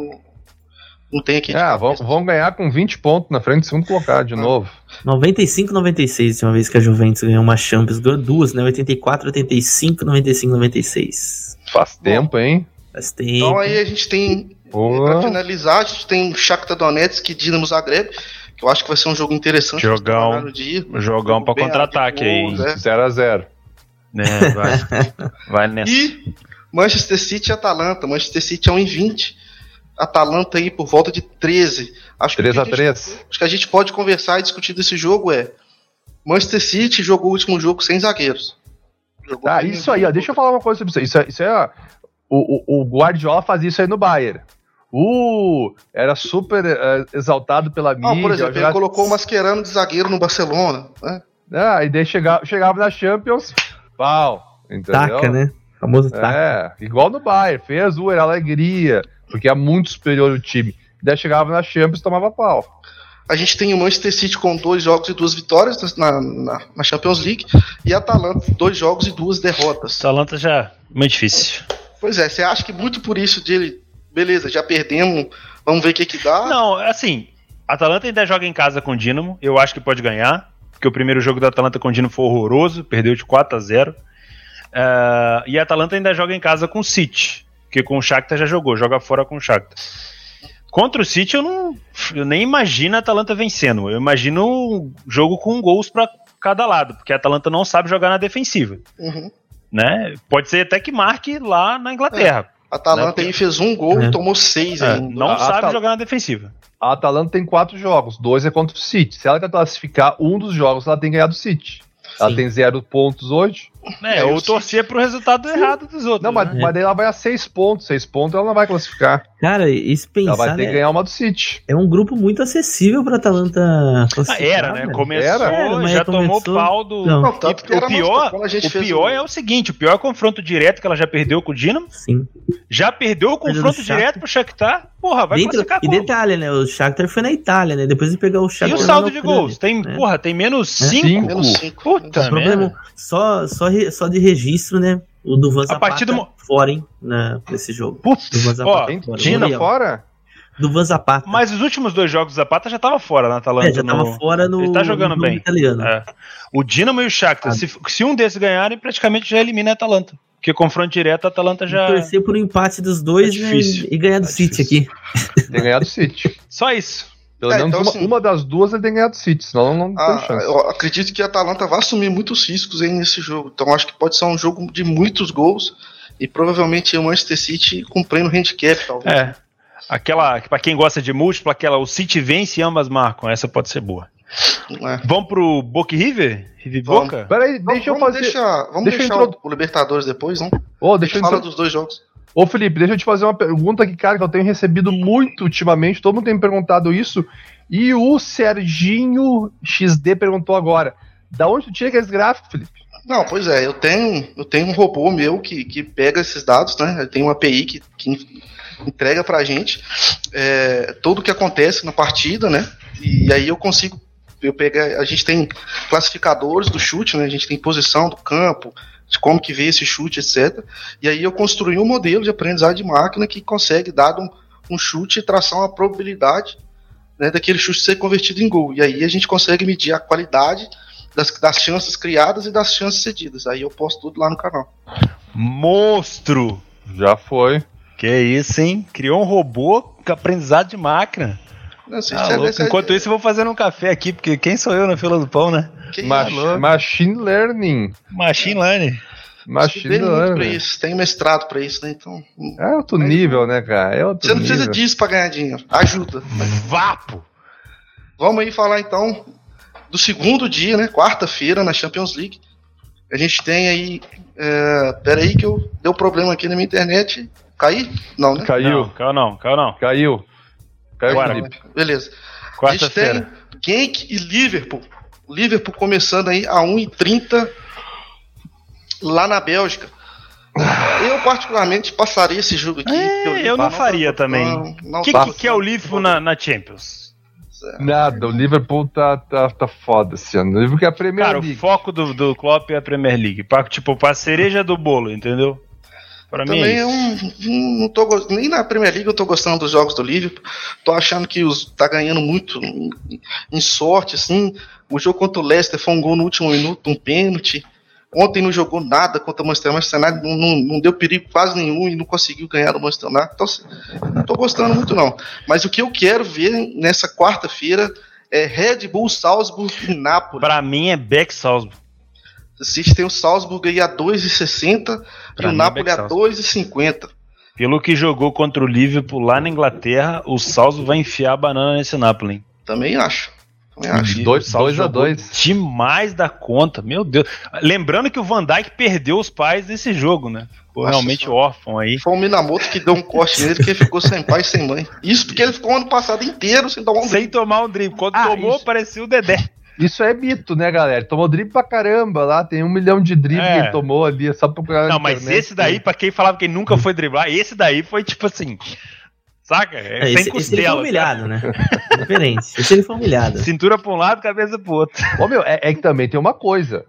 S2: Não tem aqui.
S3: Vão ganhar com 20 pontos na frente do segundo colocado de novo.
S1: 95-96, uma vez que a Juventus ganhou uma Champions, ganhou duas, né? 84-85, 95-96.
S3: Faz tempo, hein?
S1: Faz tempo.
S2: Então aí a gente tem, pra finalizar, a gente tem Shakhtar Donetsk e Dinamo Zagreb, que eu acho que vai ser um jogo interessante.
S4: Jogão pra contra-ataque aí.
S3: 0-0.
S4: Vai nessa.
S2: E Manchester City e Atalanta. Manchester City é 1,20. Atalanta aí por volta de 13.
S3: 3-3.
S2: Acho que a gente pode conversar e discutir desse jogo. Manchester City jogou o último jogo sem zagueiros.
S3: Isso aí, ó, deixa eu falar uma coisa sobre isso. Isso é o Guardiola fazia isso aí no Bayern. Era super exaltado pela mídia.
S2: Por exemplo, ele colocou o Mascherano de zagueiro no Barcelona, né?
S3: E daí chegava na Champions, pau, entendeu?
S1: Taca, né? O famoso taca.
S3: Igual no Bayern, fez era alegria, porque é muito superior o time. Daí chegava na Champions e tomava pau.
S2: A gente tem o Manchester City com 2 jogos e 2 vitórias na Champions League, e a Atalanta 2 jogos e 2 derrotas.
S4: Atalanta já muito difícil.
S2: Pois é, você acha que muito por isso beleza, já perdemos, vamos ver o que dá?
S4: Não, assim, a Atalanta ainda joga em casa com o Dinamo, eu acho que pode ganhar, porque o primeiro jogo da Atalanta com o Dinamo foi horroroso, perdeu de 4-0. E a Atalanta ainda joga em casa com o City, porque com o Shakhtar já joga fora com o Shakhtar. Contra o City eu nem imagino a Atalanta vencendo, eu imagino um jogo com gols para cada lado, porque a Atalanta não sabe jogar na defensiva. Né? Pode ser até que marque lá na Inglaterra.
S2: A Atalanta aí fez 1 gol e tomou 6 ainda.
S4: Não sabe jogar na defensiva.
S3: A Atalanta tem 4 jogos, 2 é contra o City. Se ela quer classificar um dos jogos, ela tem que ganhar do City. Ela tem 0 pontos hoje.
S4: Ou torcer pro resultado errado dos outros.
S3: Não, mas daí ela vai a 6 pontos. 6 pontos ela não vai classificar.
S1: Cara, isso
S3: Ela
S1: pensar,
S3: vai ter que ganhar uma do City.
S1: é um grupo muito acessível pra Atalanta classificar.
S4: Era, né?
S1: velho.
S4: Começou,
S1: mas
S4: já tomou
S1: começou-
S4: pau do...
S1: Não.
S2: Não, tanto que
S4: O
S2: era
S4: pior,
S2: quando a gente
S4: o
S2: fez
S4: pior é o seguinte, o pior é o confronto direto que ela já perdeu com o Dinamo,
S1: Sim.
S4: já perdeu o
S1: Perdeu
S4: confronto
S1: do Shakhtar.
S4: direto pro Shakhtar, porra, vai classificar
S1: E
S4: como?
S1: detalhe, né? O Shakhtar foi na Itália, né? Depois de pegar o
S4: E
S1: Shakhtar
S4: o
S1: lá
S4: saldo
S1: na
S4: de
S1: Ucrânia,
S4: gols? Tem,
S1: né?
S4: porra, tem menos
S1: É.
S4: 5.
S2: menos 5.
S4: Puta
S1: O problema,
S4: merda.
S1: só de registro, né? O do Van Zapata
S4: partir do mo-
S1: fora, hein? Nesse jogo.
S4: Putz,
S1: Do Van
S4: ó,
S1: Zapata
S3: Tem
S1: fora.
S3: Dina
S1: Muriel.
S3: fora?
S1: Do Van Zapata.
S4: mas os últimos 2 jogos do Zapata já tava fora na Atalanta.
S1: Já tava fora no.
S4: Ele tá jogando
S1: no jogo
S4: bem.
S1: italiano.
S4: É. O Dinamo e o Shakhtar, se um desses ganharem, praticamente já elimina a Atalanta. Porque confronto direto, a Atalanta já...
S1: Torcer por um empate dos dois,
S4: Tá
S1: né,
S4: difícil.
S1: e ganhar do
S4: Tá
S1: City
S4: difícil.
S1: aqui.
S3: Tem ganhado o City.
S4: Só isso.
S3: Pelo
S2: É,
S3: menos
S2: então,
S3: uma,
S2: assim-
S3: uma das duas ele tem ganhado o City, senão não tem chance.
S2: Eu acredito que a Atalanta vai assumir muitos riscos aí nesse jogo. Então acho que pode ser um jogo de muitos gols e provavelmente o Manchester City cumprindo handicap, talvez.
S4: É. Aquela, pra quem gosta de múltiplo, aquela o City vence e ambas marcam. Essa pode ser boa.
S2: É.
S4: Vamos pro Boca e River? River
S2: Vamos.
S4: Boca?
S3: Peraí, deixa eu fazer.
S2: Vamos
S3: deixa eu
S2: deixar
S3: introdu-
S2: o Libertadores depois, não?
S3: Ô,
S2: A
S3: deixa
S2: gente
S3: eu
S2: fala
S3: intro-
S2: dos dois jogos.
S3: Ô, Felipe, deixa eu te fazer uma pergunta que, cara, que eu tenho recebido muito ultimamente. Todo mundo tem me perguntado isso. E o Serginho XD perguntou agora. Da onde tu tira aqueles gráficos, Felipe?
S2: Não, pois é, eu tenho um robô meu que pega esses dados, né? Eu tenho uma API que entrega pra gente tudo o que acontece na partida, né? E aí eu consigo pegar. A gente tem classificadores do chute, né? A gente tem posição do campo, de como que vê esse chute, etc. E aí eu construí um modelo de aprendizado de máquina que consegue, dado um chute, traçar uma probabilidade, né, daquele chute ser convertido em gol. E aí a gente consegue medir a qualidade das chances criadas e das chances cedidas. Aí eu posto tudo lá no canal.
S4: Monstro!
S3: Já foi.
S4: Que isso, hein? Criou um robô com aprendizado de máquina.
S2: Não sei
S4: Ah,
S2: se
S4: louco. Enquanto isso, eu vou fazendo um café aqui, porque quem sou eu na fila do pão, né?
S3: Machine Learning.
S4: Machine Learning.
S3: Machine
S2: muito pra
S3: Learning.
S2: isso, tem mestrado pra isso, né? Então.
S3: É outro nível, né, cara? É outro
S2: Você não precisa
S3: nível.
S2: disso pra ganhar dinheiro. Ajuda.
S4: Vapo!
S2: Vamos aí falar então do segundo dia, né? Quarta-feira na Champions League. A gente tem aí. Peraí que deu problema aqui na minha internet. Caí? Não, né?
S3: Caiu.
S4: Não, caiu não.
S3: Caiu,
S4: Agora.
S3: Felipe.
S2: Beleza. A gente tem
S4: Quarta-feira.
S2: Genk e Liverpool. Liverpool começando aí a 1h30 lá na Bélgica. Eu particularmente passaria esse jogo aqui. porque
S4: Eu não faria também.
S2: não
S4: O
S2: tá-
S4: que é o Liverpool na Champions?
S3: Nada, o Liverpool tá foda esse ano. O Liverpool é a Premier
S4: Cara, o
S3: League.
S4: foco do Klopp é a Premier League. Pra cereja do bolo, entendeu? Pra mim
S2: Também
S4: é isso.
S2: não tô nem na Premier League eu tô gostando dos jogos do Liverpool. Tô achando que tá ganhando muito em sorte, assim. O jogo contra o Leicester foi um gol no último minuto, um pênalti. Ontem não jogou nada contra o Manchester United, não deu perigo quase nenhum e não conseguiu ganhar do Manchester United. Então, assim, não tô gostando muito não. Mas o que eu quero ver nessa quarta-feira é Red Bull, Salzburg e Napoli.
S4: Pra mim é Beck Salzburg.
S2: Vocês tem o Salzburg aí a 2,60 e
S4: Pra
S2: o
S4: mim é
S2: Napoli a
S4: Beck
S2: 2,50.
S4: Pelo que jogou contra o Liverpool lá na Inglaterra, o Salzburg vai enfiar a banana nesse Napoli, hein?
S2: Também acho. Também acho.
S3: 2-2.
S4: Demais da conta, meu Deus. Lembrando que o Van Dijk perdeu os pais desse jogo, né? Ficou
S2: Nossa
S4: realmente
S2: senhora.
S4: órfão aí.
S2: Foi o Minamoto que deu um corte nele, que ele ficou sem pai e sem mãe. Isso porque ele ficou o ano passado inteiro sem tomar um
S4: Sem tomar um drible. Quando tomou,
S3: isso.
S4: parecia o Dedé.
S3: Isso é mito, né, galera? Tomou drible pra caramba lá, tem 1 milhão de dribles que ele tomou ali, é só procurar na
S4: Não, mas
S3: internet.
S4: esse daí, pra quem falava que ele nunca foi driblar, esse daí foi tipo assim. Saca?
S1: É,
S4: sem
S1: esse ele foi
S4: costela.
S1: humilhado, né? Diferente. Esse ele foi humilhado.
S4: Cintura pra um lado, cabeça pro outro.
S3: Ô, meu, é que também tem uma coisa.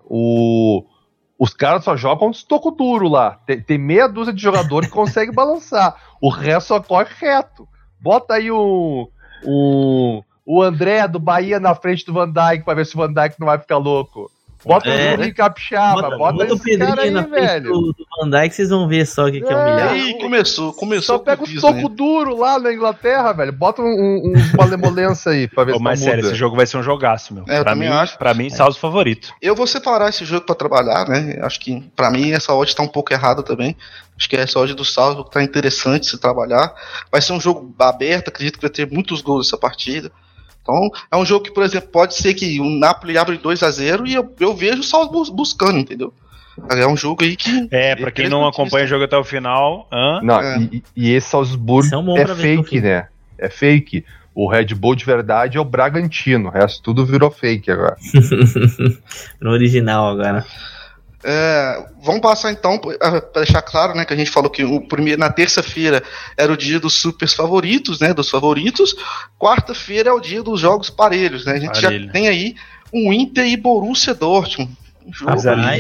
S3: Os caras só jogam de estoco duro lá. Tem meia dúzia de jogadores que consegue balançar. O resto só corre reto. Bota aí o André do Bahia na frente do Van Dijk pra ver se o Van Dijk não vai ficar louco. Bota o Rui Capixaba, bota
S1: o
S3: esse cara aí,
S1: na frente
S3: velho.
S1: do Van Dijk, vocês vão ver só o que é humilhar.
S2: Ih, começou
S3: Só pega o
S2: com
S3: estoco duro lá na Inglaterra, velho. Bota uns malemolência aí pra ver
S4: Ô,
S3: se
S4: mas
S3: não
S4: sério,
S3: muda.
S4: esse jogo vai ser um jogaço, meu.
S2: É, eu também acho.
S4: Pra mim, salvo favorito.
S2: Eu vou separar esse jogo pra trabalhar, né? Acho que, pra mim, essa odd tá um pouco errada também. Acho que essa odd do Salzburg tá interessante se trabalhar. Vai ser um jogo aberto, acredito que vai ter muitos gols nessa partida. Então, é um jogo que, por exemplo, pode ser que o Napoli abre 2-0 e eu vejo só buscando, entendeu? É um jogo aí que...
S4: Pra quem não acompanha o jogo até o final...
S3: Não, e esse Salzburgo é fake, né? É fake. O Red Bull de verdade é o Bragantino. O resto tudo virou fake agora.
S1: No original agora.
S2: Vamos passar então, para deixar claro, né, que a gente falou que na terça-feira era o dia dos super favoritos, né, dos favoritos. Quarta-feira é o dia dos jogos parelhos, né? A gente já tem aí um Inter e Borussia Dortmund. Um jogo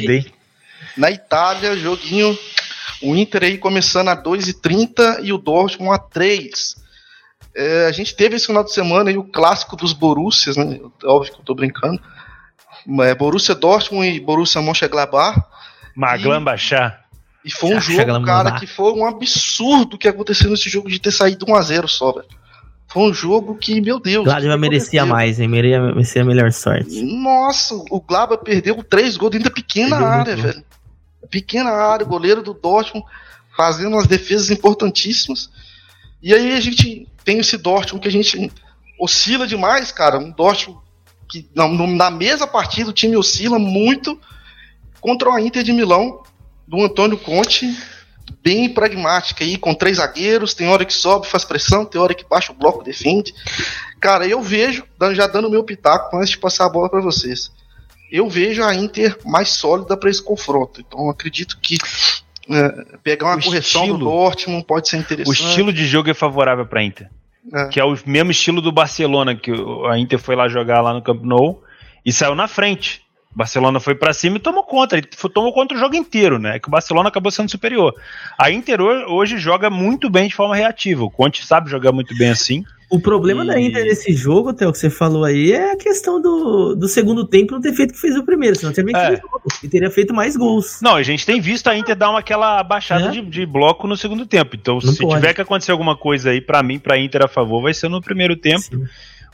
S2: na Itália, joguinho. O Inter aí começando a 2h30 e o Dortmund a 3. A gente teve esse final de semana aí o clássico dos Borussias, né? Óbvio que eu tô brincando. Borussia Dortmund e Borussia Mönchengladbach.
S4: Maglambachá.
S2: E foi um jogo, cara, que foi um absurdo que aconteceu nesse jogo de ter saído 1-0 só, velho. Foi um jogo que, meu Deus.
S1: O Gladbach merecia mais, hein? Merecia a melhor sorte.
S2: Nossa, o Gladbach perdeu 3 gols dentro da pequena área, velho. Pequena área, o goleiro do Dortmund fazendo umas defesas importantíssimas. E aí a gente tem esse Dortmund que a gente oscila demais, cara. Um Dortmund que na mesma partida o time oscila muito contra a Inter de Milão, do Antônio Conte, bem pragmática aí, com 3 zagueiros, tem hora que sobe, faz pressão, tem hora que baixa o bloco, defende. Cara, eu vejo, já dando meu pitaco antes de passar a bola para vocês, eu vejo a Inter mais sólida para esse confronto. Então acredito que pegar uma correção do Dortmund pode ser interessante.
S4: O estilo de jogo é favorável para a Inter. Que é o mesmo estilo do Barcelona, que a Inter foi lá jogar lá no Camp Nou e saiu na frente. O Barcelona foi pra cima e tomou conta. Ele tomou conta o jogo inteiro, né? Que o Barcelona acabou sendo superior. A Inter hoje joga muito bem de forma reativa. O Conte sabe jogar muito bem assim.
S1: O problema da Inter nesse jogo, Theo, que você falou aí, é a questão do segundo tempo não ter feito o que fez o primeiro, senão teria feito jogo e teria feito mais gols.
S4: Não, a gente tem visto a Inter dar aquela baixada de bloco no segundo tempo. Então, se tiver que acontecer alguma coisa aí, pra mim, pra Inter a favor, vai ser no primeiro tempo. Sim.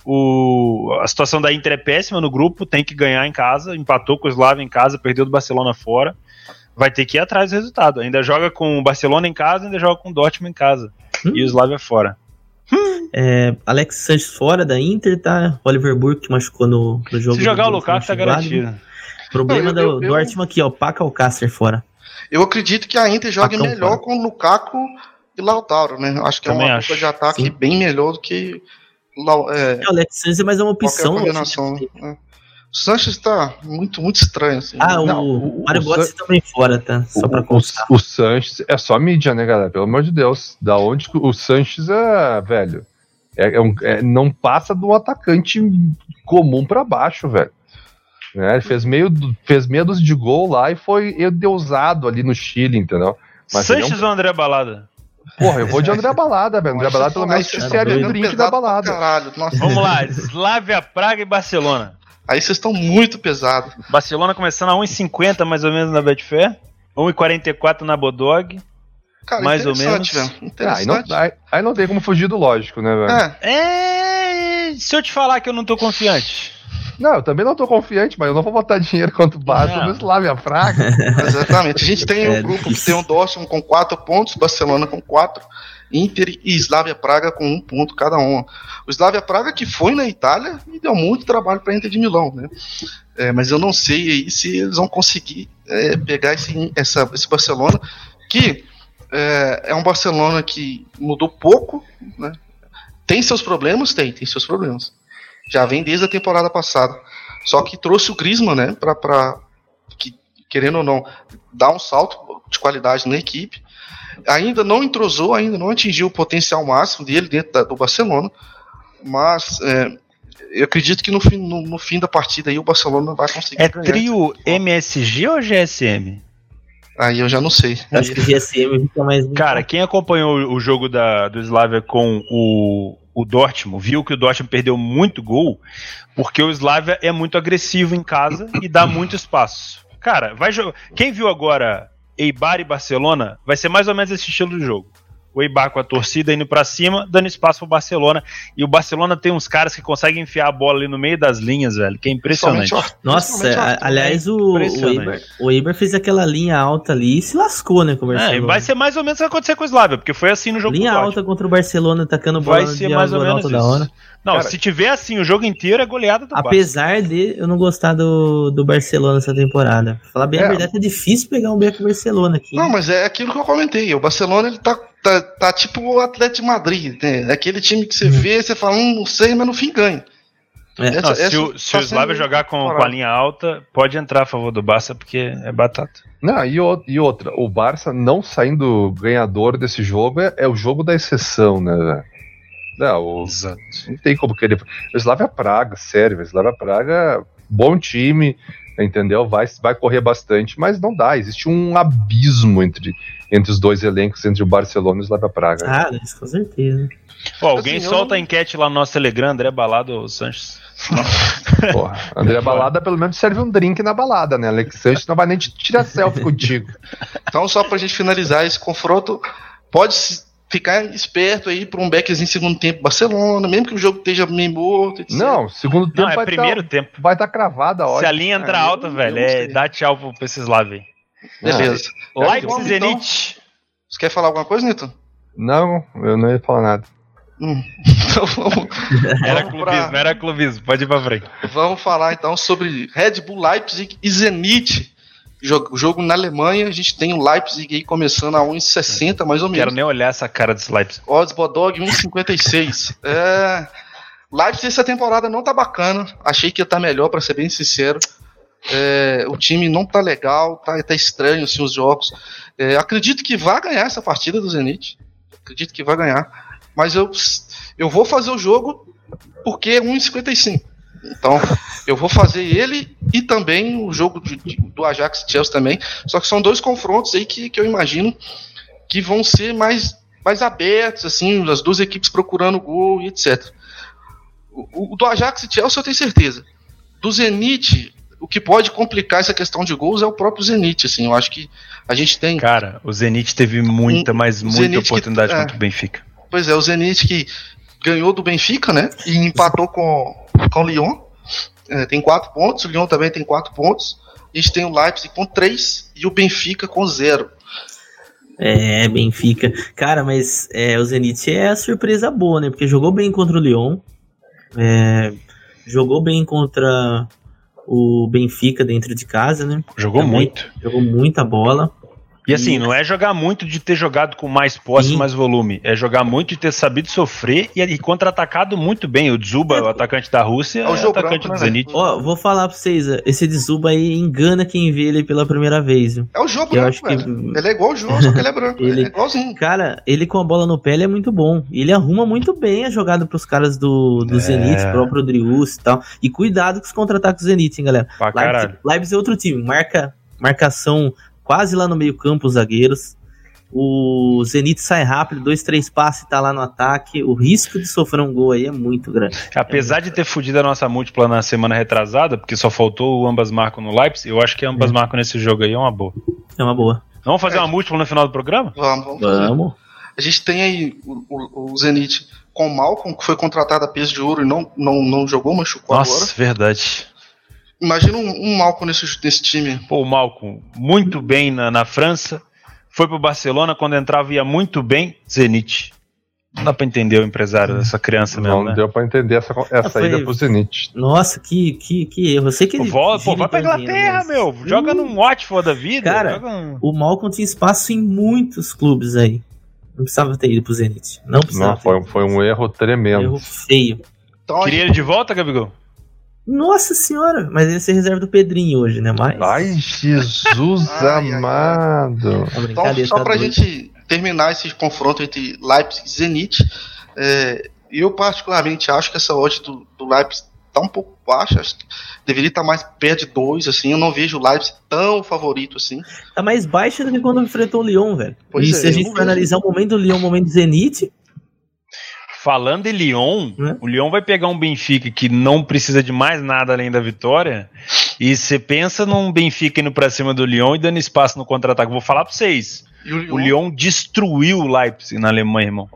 S4: A situação da Inter é péssima no grupo, tem que ganhar em casa, empatou com o Slavia em casa, perdeu do Barcelona fora, vai ter que ir atrás do resultado. Ainda joga com o Barcelona em casa, ainda joga com o Dortmund em casa e o Slavia fora.
S1: Alex Sanches fora da Inter, tá? Oliver Burke que machucou no jogo.
S4: Se jogar o Lukaku tá garantido.
S1: Problema do Dortmund aqui, ó, Paca Alcácer fora.
S2: Eu acredito que a Inter jogue melhor com o Lukaku e Lautaro, né? Acho que é uma dupla de ataque bem melhor do que
S1: o Alex Sanches é mais uma opção.
S2: O Sanches tá muito, muito estranho. Assim.
S1: O Mário Götze também fora, tá? Só pra constar.
S3: O Sanches é só mídia, né, galera? Pelo amor de Deus. Da onde o Sanches velho? Não passa do atacante comum pra baixo, velho. Ele fez meia dúzia de gol lá e foi endeusado ali no Chile, entendeu? Mas
S4: Sanches ou André Balada?
S3: Porra, eu vou de André Balada, velho. André Balada pelo menos te serve o drink da balada.
S4: Vamos lá, Slavia Praga e Barcelona.
S2: Aí vocês estão muito pesados.
S4: Barcelona começando a 1,50 mais ou menos na Betfair, 1,44 na Bodog.
S2: Cara,
S4: mais ou menos.
S3: Aí não tem como fugir do lógico, né,
S4: velho? Se eu te falar que eu não tô confiante.
S3: Não, eu também não tô confiante, mas eu não vou botar dinheiro quanto base no Slavia Praga.
S2: Exatamente. A gente tem um grupo que tem o Dortmund com 4 pontos, Barcelona com 4, Inter e Slavia Praga com 1 ponto cada um. O Slavia Praga que foi na Itália e deu muito trabalho para a Inter de Milão, né? Mas eu não sei aí se eles vão conseguir pegar esse Barcelona, que é um Barcelona que mudou pouco, né? Tem seus problemas? Tem seus problemas. Já vem desde a temporada passada. Só que trouxe o Griezmann, né? Que, querendo ou não, dar um salto de qualidade na equipe. Ainda não entrosou, ainda não atingiu o potencial máximo dele dentro do Barcelona. Mas eu acredito que no fim da partida aí o Barcelona vai conseguir ganhar.
S4: É trio MSG ou GSM?
S2: Aí eu já não sei.
S1: Acho que o GSM fica mais...
S4: Cara, quem acompanhou o jogo do Slavia com o Dortmund, viu que o Dortmund perdeu muito gol, porque o Slavia é muito agressivo em casa e dá muito espaço. Cara, quem viu agora Eibar e Barcelona, vai ser mais ou menos esse estilo de jogo. O Eibar com a torcida indo pra cima, dando espaço pro Barcelona, e o Barcelona tem uns caras que conseguem enfiar a bola ali no meio das linhas, velho, que é impressionante.
S1: Nossa, aliás, o Eibar fez aquela linha alta ali e se lascou, né, com o Barcelona.
S4: Vai ser mais ou menos o que vai acontecer com o Slavia, porque foi assim no jogo
S1: linha alta contra o Barcelona, atacando bola
S4: vai ser mais ou menos
S1: da hora.
S4: Não,
S3: Cara,
S4: se tiver assim o jogo inteiro, é goleada do Barça.
S1: Apesar de eu não gostar do Barcelona essa temporada. Pra falar bem a verdade, é difícil pegar um Beco Barcelona aqui.
S2: Não, mas é aquilo que eu comentei. O Barcelona, ele tá tipo o Atlético de Madrid, né? É aquele time que você vê, você fala, não sei, mas no fim ganha.
S4: Não, se o Slavia jogar com a linha alta, pode entrar a favor do Barça, porque é batata.
S3: Não, e outra, o Barça não saindo ganhador desse jogo é o jogo da exceção, né, velho? Não,
S4: Exato.
S3: não tem como querer. O Slavia Praga, sério, o Slavia Praga, bom time, entendeu? Vai correr bastante, mas não dá, existe um abismo entre os dois elencos, entre o Barcelona e o Slavia Praga.
S1: Ah, isso com certeza.
S4: Alguém
S2: Assim,
S4: solta a enquete lá no nosso Telegram, André Balado ou Sanches?
S3: Porra, André Balada pelo menos serve um drink na balada, né? Alex Sanches não vai nem tirar selfie contigo.
S2: Então, só pra gente finalizar esse confronto, pode ficar esperto aí pra um backzinho em segundo tempo Barcelona, mesmo que o jogo esteja meio morto, etc.
S3: Não, segundo tempo
S4: Não, é primeiro tempo.
S3: vai estar cravada a hora.
S4: Se a linha entrar alta, velho, dá tchau pra esse Slavia aí.
S2: Beleza.
S4: Leipzig,
S2: Então,
S4: Zenit.
S2: você quer falar alguma coisa, Nito?
S3: Não, eu não ia falar nada.
S2: Então vamos
S4: Era clubismo, pode ir pra frente.
S2: Vamos falar então sobre Red Bull Leipzig e Zenit. Jogo na Alemanha, a gente tem o Leipzig aí começando a 1,60 mais ou menos.
S4: Quero nem olhar essa cara desse Leipzig.
S2: Odds Bodog 1,56. Leipzig essa temporada não tá bacana. Achei que ia estar melhor, pra ser bem sincero. O time não tá legal, tá estranho assim, os jogos. Acredito que vai ganhar essa partida do Zenit. Acredito que vai ganhar. Mas eu vou fazer o jogo porque é 1,55. Então, eu vou fazer ele e também o jogo do Ajax e Chelsea também. Só que são dois confrontos aí que eu imagino que vão ser mais abertos, assim, as duas equipes procurando gol e etc. O do Ajax e Chelsea eu tenho certeza. Do Zenit, o que pode complicar essa questão de gols é o próprio Zenit, assim. Eu acho que a gente tem...
S4: Cara, o Zenit teve muita
S2: Zenit
S4: oportunidade contra o Benfica.
S2: Pois é, o Zenit que ganhou do Benfica, né? E empatou com o Lyon. Tem 4 pontos, o Lyon também tem 4 pontos. A gente tem o Leipzig com 3 e o Benfica com 0.
S1: Benfica. Cara, mas o Zenit é a surpresa boa, né? Porque jogou bem contra o Lyon. Jogou bem contra o Benfica dentro de casa, né?
S4: Jogou
S1: também,
S4: muito.
S1: Jogou muita bola.
S4: E assim, não é jogar muito de ter jogado com mais posse, mais volume. É jogar muito de ter sabido sofrer e contra-atacado muito bem. O Dzuba, o atacante da Rússia,
S2: o
S4: atacante do Zenit.
S1: Vou falar pra vocês, esse Dzuba aí engana quem vê ele pela primeira vez. Viu?
S2: É o jogo branco, velho. Ele é igual o jogo, só que ele é branco. Ele é igualzinho.
S1: Cara, ele com a bola no pé, ele é muito bom. Ele arruma muito bem a jogada pros caras do Zenit, próprio Drius e tal. E cuidado com os contra-ataques do Zenit, hein, galera. Leipzig é outro time. Marcação quase lá no meio campo, os zagueiros. O Zenit sai rápido, 2-3 passes e tá lá no ataque. O risco de sofrer um gol aí é muito grande.
S4: Apesar de ter fudido a nossa múltipla na semana retrasada, porque só faltou o ambas marcam no Leipzig, eu acho que ambas marcam nesse jogo aí é uma boa.
S1: É uma boa.
S4: Vamos fazer uma múltipla no final do programa?
S2: Vamos. A gente tem aí o Zenit com o Malcolm, que foi contratado a peso de ouro e não jogou, machucou agora.
S4: Nossa, verdade.
S2: Imagina um Malcolm nesse time.
S4: Pô, o Malcolm, muito bem na França, foi pro Barcelona, quando entrava ia muito bem, Zenit. Não dá pra entender o empresário dessa criança mesmo,
S3: Não
S4: né?
S3: deu pra entender essa ida pro Zenit.
S1: Nossa, que erro. Eu sei que ele...
S4: vai pra Inglaterra, meu. Joga num Watford da vida.
S1: Cara, o Malcolm tinha espaço em muitos clubes aí. Não precisava ter ido pro Zenit. Não precisava.
S3: Não, foi um erro tremendo.
S1: Um erro feio.
S2: Então,
S4: queria ele de volta, Gabigol?
S1: Nossa senhora, mas ele se reserva do Pedrinho hoje, né?
S3: Ai, Jesus amado.
S2: Então, só pra gente terminar esse confronto entre Leipzig e Zenit, eu particularmente acho que essa odd do Leipzig tá um pouco baixa, acho que deveria estar mais perto de 2, assim, eu não vejo o Leipzig tão favorito assim.
S1: Tá mais baixa do que quando enfrentou o Lyon, velho.
S2: Pois
S1: e se a gente for analisar o momento do Lyon, o momento do Zenit...
S4: Falando em Lyon, o Lyon vai pegar um Benfica que não precisa de mais nada além da vitória, e você pensa num Benfica indo pra cima do Lyon e dando espaço no contra-ataque. Vou falar pra vocês, o Lyon destruiu o Leipzig na Alemanha, irmão.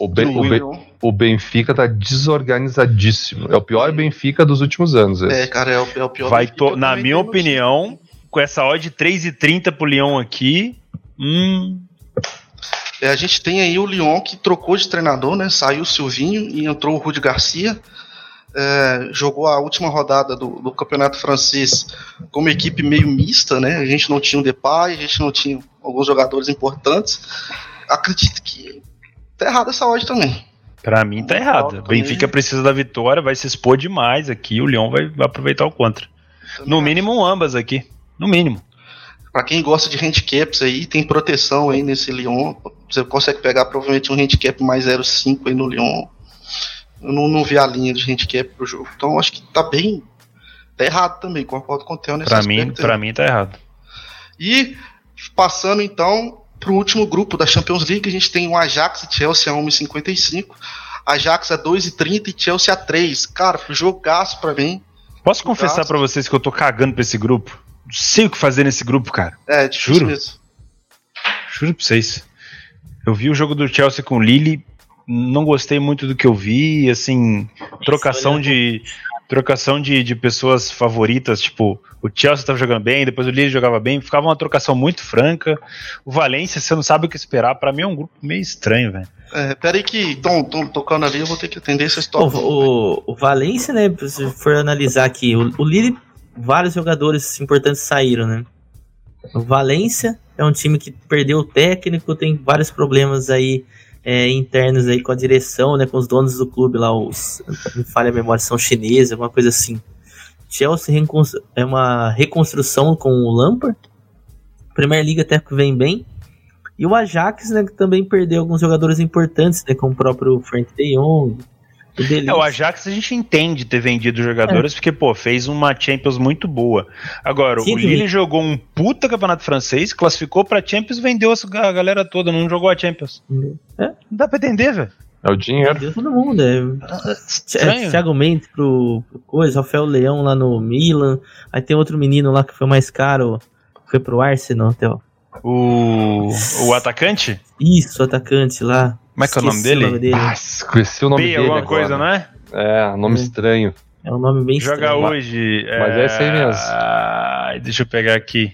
S3: O Benfica tá desorganizadíssimo. É o pior Benfica dos últimos anos.
S2: Cara, é o pior
S4: Benfica. Na minha opinião, com essa odd de 3,30 pro Lyon aqui...
S2: A gente tem aí o Lyon que trocou de treinador, né? Saiu o Silvinho e entrou o Rudi Garcia. Jogou a última rodada do campeonato francês com uma equipe meio mista, né? A gente não tinha o Depay, a gente não tinha alguns jogadores importantes. Acredito que tá errado essa odd também.
S4: Pra mim tá errado. Benfica precisa da vitória, vai se expor demais aqui. O Lyon vai aproveitar o contra. No mínimo ambas aqui. No mínimo.
S2: Pra quem gosta de handicaps aí, tem proteção aí nesse Lyon. Você consegue pegar provavelmente um handicap mais 0,5 aí no Lyon. Eu não vi a linha de handicap pro jogo. Então acho que tá errado também. Concordo com o Theo nesse aspecto.
S4: Pra mim tá errado.
S2: E passando então pro último grupo da Champions League, a gente tem o Ajax e Chelsea a 1,55. Ajax a 2,30 e Chelsea a 3. Cara, jogaço pra mim.
S4: Posso confessar pra vocês que eu tô cagando pra esse grupo? Não sei o que fazer nesse grupo, cara.
S2: Difícil
S4: Juro
S2: mesmo.
S4: Juro pra vocês. Eu vi o jogo do Chelsea com o Lille, não gostei muito do que eu vi, assim, trocação de pessoas favoritas, tipo, o Chelsea tava jogando bem, depois o Lille jogava bem, ficava uma trocação muito franca. O Valência, você não sabe o que esperar, pra mim é um grupo meio estranho, velho.
S2: Peraí que estão tocando ali, eu vou ter que atender essa história.
S1: O Valência, né, se for analisar aqui, o Lille, vários jogadores importantes saíram, né? O Valência é um time que perdeu o técnico, tem vários problemas aí internos aí com a direção, né, com os donos do clube lá, me falha a memória, são chineses, alguma coisa assim. Chelsea é uma reconstrução com o Lampard. Premier League até que vem bem. E o Ajax, né, que também perdeu alguns jogadores importantes, né, como o próprio Frank de Jong.
S4: O Ajax a gente entende ter vendido jogadores porque, fez uma Champions muito boa. Agora, o Lille jogou um puta campeonato francês, classificou pra Champions, vendeu a galera toda, não jogou a Champions. Não dá pra entender, velho.
S3: É o dinheiro.
S1: Vendeu todo mundo, Thiago Mendes pro coisa, Rafael Leão lá no Milan, aí tem outro menino lá que foi mais caro, foi pro Arsenal, Theo.
S4: O atacante?
S1: Isso, o atacante lá.
S4: Como é que é o nome dele?
S3: Esqueci o nome dele
S4: alguma
S3: agora.
S4: Coisa, não é?
S3: Nome estranho.
S1: É um nome bem
S4: Joga
S1: estranho.
S4: hoje.
S3: Mas é esse aí mesmo.
S4: Deixa eu pegar aqui.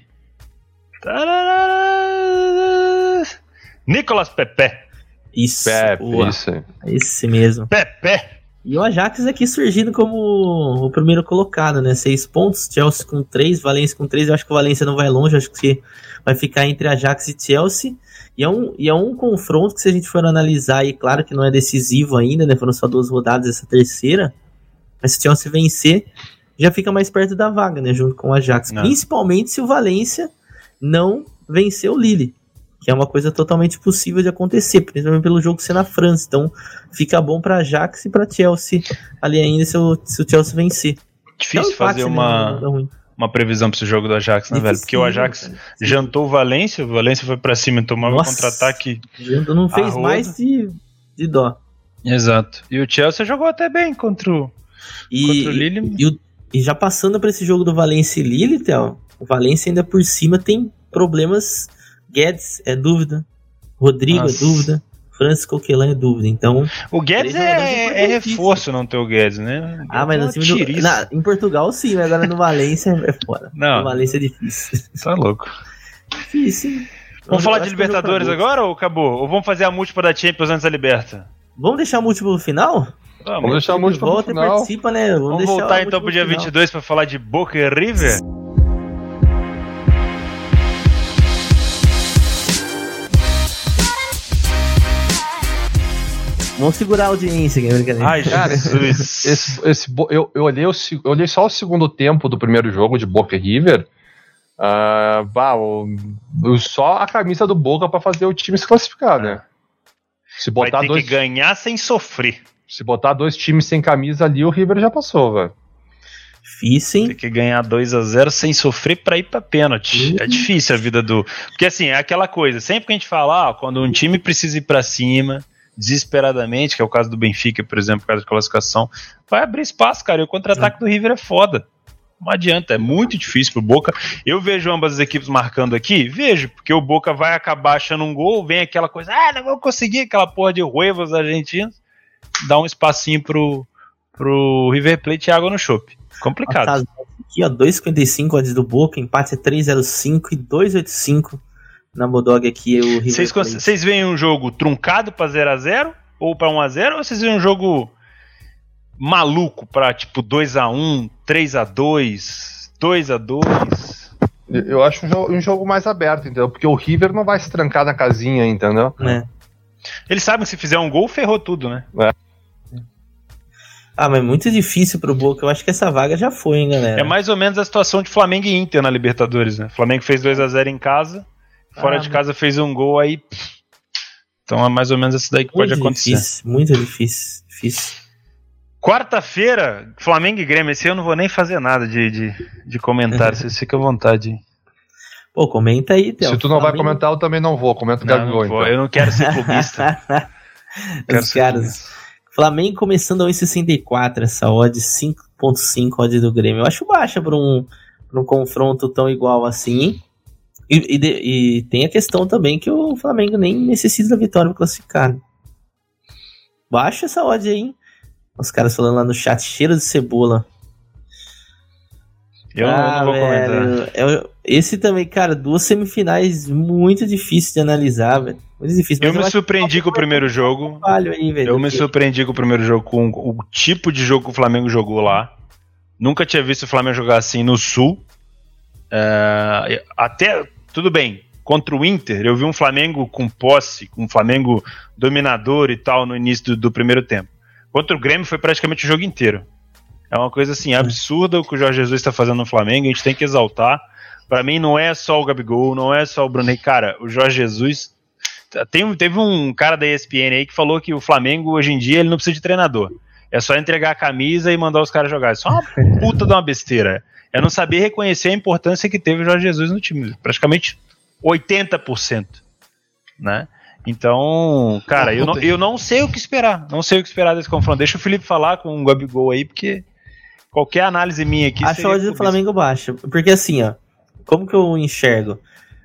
S4: Nicolas Pepe.
S1: Isso.
S3: Isso aí.
S1: Esse mesmo.
S4: Pepe.
S1: E o Ajax aqui surgindo como o primeiro colocado, né? 6 pontos, Chelsea com 3, Valência com 3. Eu acho que o Valência não vai longe, acho que vai ficar entre Ajax e Chelsea. E é um confronto que, se a gente for analisar, e claro que não é decisivo ainda, né? Foram só 2 rodadas essa terceira. Mas se o Chelsea vencer, já fica mais perto da vaga, né? Junto com o Ajax. Não. Principalmente se o Valência não vencer o Lille, que é uma coisa totalmente possível de acontecer, principalmente pelo jogo ser na França. Então fica bom para Ajax e para Chelsea ali ainda se o Chelsea vencer.
S4: Difícil fazer uma previsão para esse jogo do Ajax, né, velho? Porque o Ajax jantou o Valência foi para cima e tomava um contra-ataque.
S1: Não fez mais de dó.
S4: Exato. E o Chelsea jogou até bem contra o Lille.
S1: E já passando para esse jogo do Valência e Lille, Theo, o Valência ainda por cima tem problemas. Guedes é dúvida, Rodrigo é dúvida, Francis Coquelin é dúvida. Então,
S4: o Guedes é reforço não ter o Guedes, né?
S1: Mas no time em Portugal sim, mas agora no Valência é fora.
S4: Não.
S1: No Valência é difícil.
S4: Tá louco.
S1: Difícil.
S4: Vamos falar de Libertadores agora ou acabou? Ou vamos fazer a múltipla da Champions antes da Liberta?
S1: Vamos deixar a múltipla no final?
S3: Vamos deixar a múltipla no final.
S1: Participa, né?
S4: Vamos voltar então pro dia 22 para falar de Boca e River?
S1: Vamos segurar a audiência aqui, brincadeira.
S3: Ai, Jesus. Eu olhei só o segundo tempo do primeiro jogo de Boca e River. Só a camisa do Boca pra fazer o time se classificar, né? Se botar
S4: vai ter que ganhar sem sofrer.
S3: Se botar 2 times sem camisa ali, o River já passou, velho.
S1: Difícil, hein?
S4: Tem que ganhar 2-0 sem sofrer pra ir pra pênalti. É difícil a vida do... Porque assim, é aquela coisa, sempre que a gente fala, quando um time precisa ir pra cima, desesperadamente, que é o caso do Benfica, por exemplo, por causa de classificação, vai abrir espaço, cara, e o contra-ataque do River é foda. Não adianta, é muito difícil pro Boca. Eu vejo ambas as equipes marcando aqui, vejo, porque o Boca vai acabar achando um gol, vem aquela coisa, não vou conseguir, aquela porra de ruevos argentinos, dá um espacinho pro River Plate e água no chope. Complicado.
S1: Aqui, 2,55 odds do Boca, empate é 3,05 e 2,85 na Bodog aqui o River Plate.
S4: Vocês veem um jogo truncado pra 0x0 ou pra 1x0, ou vocês veem um jogo maluco pra tipo 2x1, 3x2, 2x2?
S3: Eu acho um jogo mais aberto, entendeu? Porque o River não vai se trancar na casinha, entendeu?
S4: Eles sabem que se fizer um gol, ferrou tudo, né?
S1: Mas é muito difícil pro Boca. Eu acho que essa vaga já foi, hein, galera?
S4: É mais ou menos a situação de Flamengo e Inter na Libertadores, né? Flamengo fez 2x0 em casa, fora de casa fez um gol aí. Então é mais ou menos isso daí que pode acontecer.
S1: Muito difícil.
S4: Quarta-feira, Flamengo e Grêmio. Esse eu não vou nem fazer nada de comentário, vocês ficam à vontade.
S1: Pô, comenta aí, Theo.
S3: Se tu não vai comentar, eu também não vou. Comenta o Gabigol, então.
S4: Eu não quero ser clubista.
S1: Os caras... Flamengo começando a 1,64, essa odd 5.5 odd do Grêmio. Eu acho baixa para um confronto tão igual assim. E tem a questão também que o Flamengo nem necessita da vitória para classificar. Baixa essa odd aí, hein? Os caras falando lá no chat, cheiro de cebola.
S4: Eu não vou comentar.
S1: Esse também, cara, 2 semifinais muito difícil de analisar, velho. Muito difícil.
S4: Eu me surpreendi com o primeiro jogo. Eu me surpreendi com o primeiro jogo, com o tipo de jogo que o Flamengo jogou lá. Nunca tinha visto o Flamengo jogar assim no Sul. Até, tudo bem, contra o Inter, eu vi um Flamengo com posse, um Flamengo dominador e tal no início do primeiro tempo. Contra o Grêmio foi praticamente o jogo inteiro. É uma coisa assim, absurda o que o Jorge Jesus está fazendo no Flamengo, a gente tem que exaltar. Para mim não é só o Gabigol, não é só o Bruno Henrique. Cara, o Jorge Jesus... Teve um cara da ESPN aí que falou que o Flamengo hoje em dia ele não precisa de treinador. É só entregar a camisa e mandar os caras jogar. Isso é uma puta de uma besteira. É não saber reconhecer a importância que teve o Jorge Jesus no time. Praticamente 80%. Né? Então, cara, eu não sei o que esperar. Não sei o que esperar desse confronto. Deixa o Felipe falar com o Gabigol aí, porque qualquer análise minha aqui...
S1: Acho a odd do Flamengo baixa. Porque assim, ó, como que eu enxergo?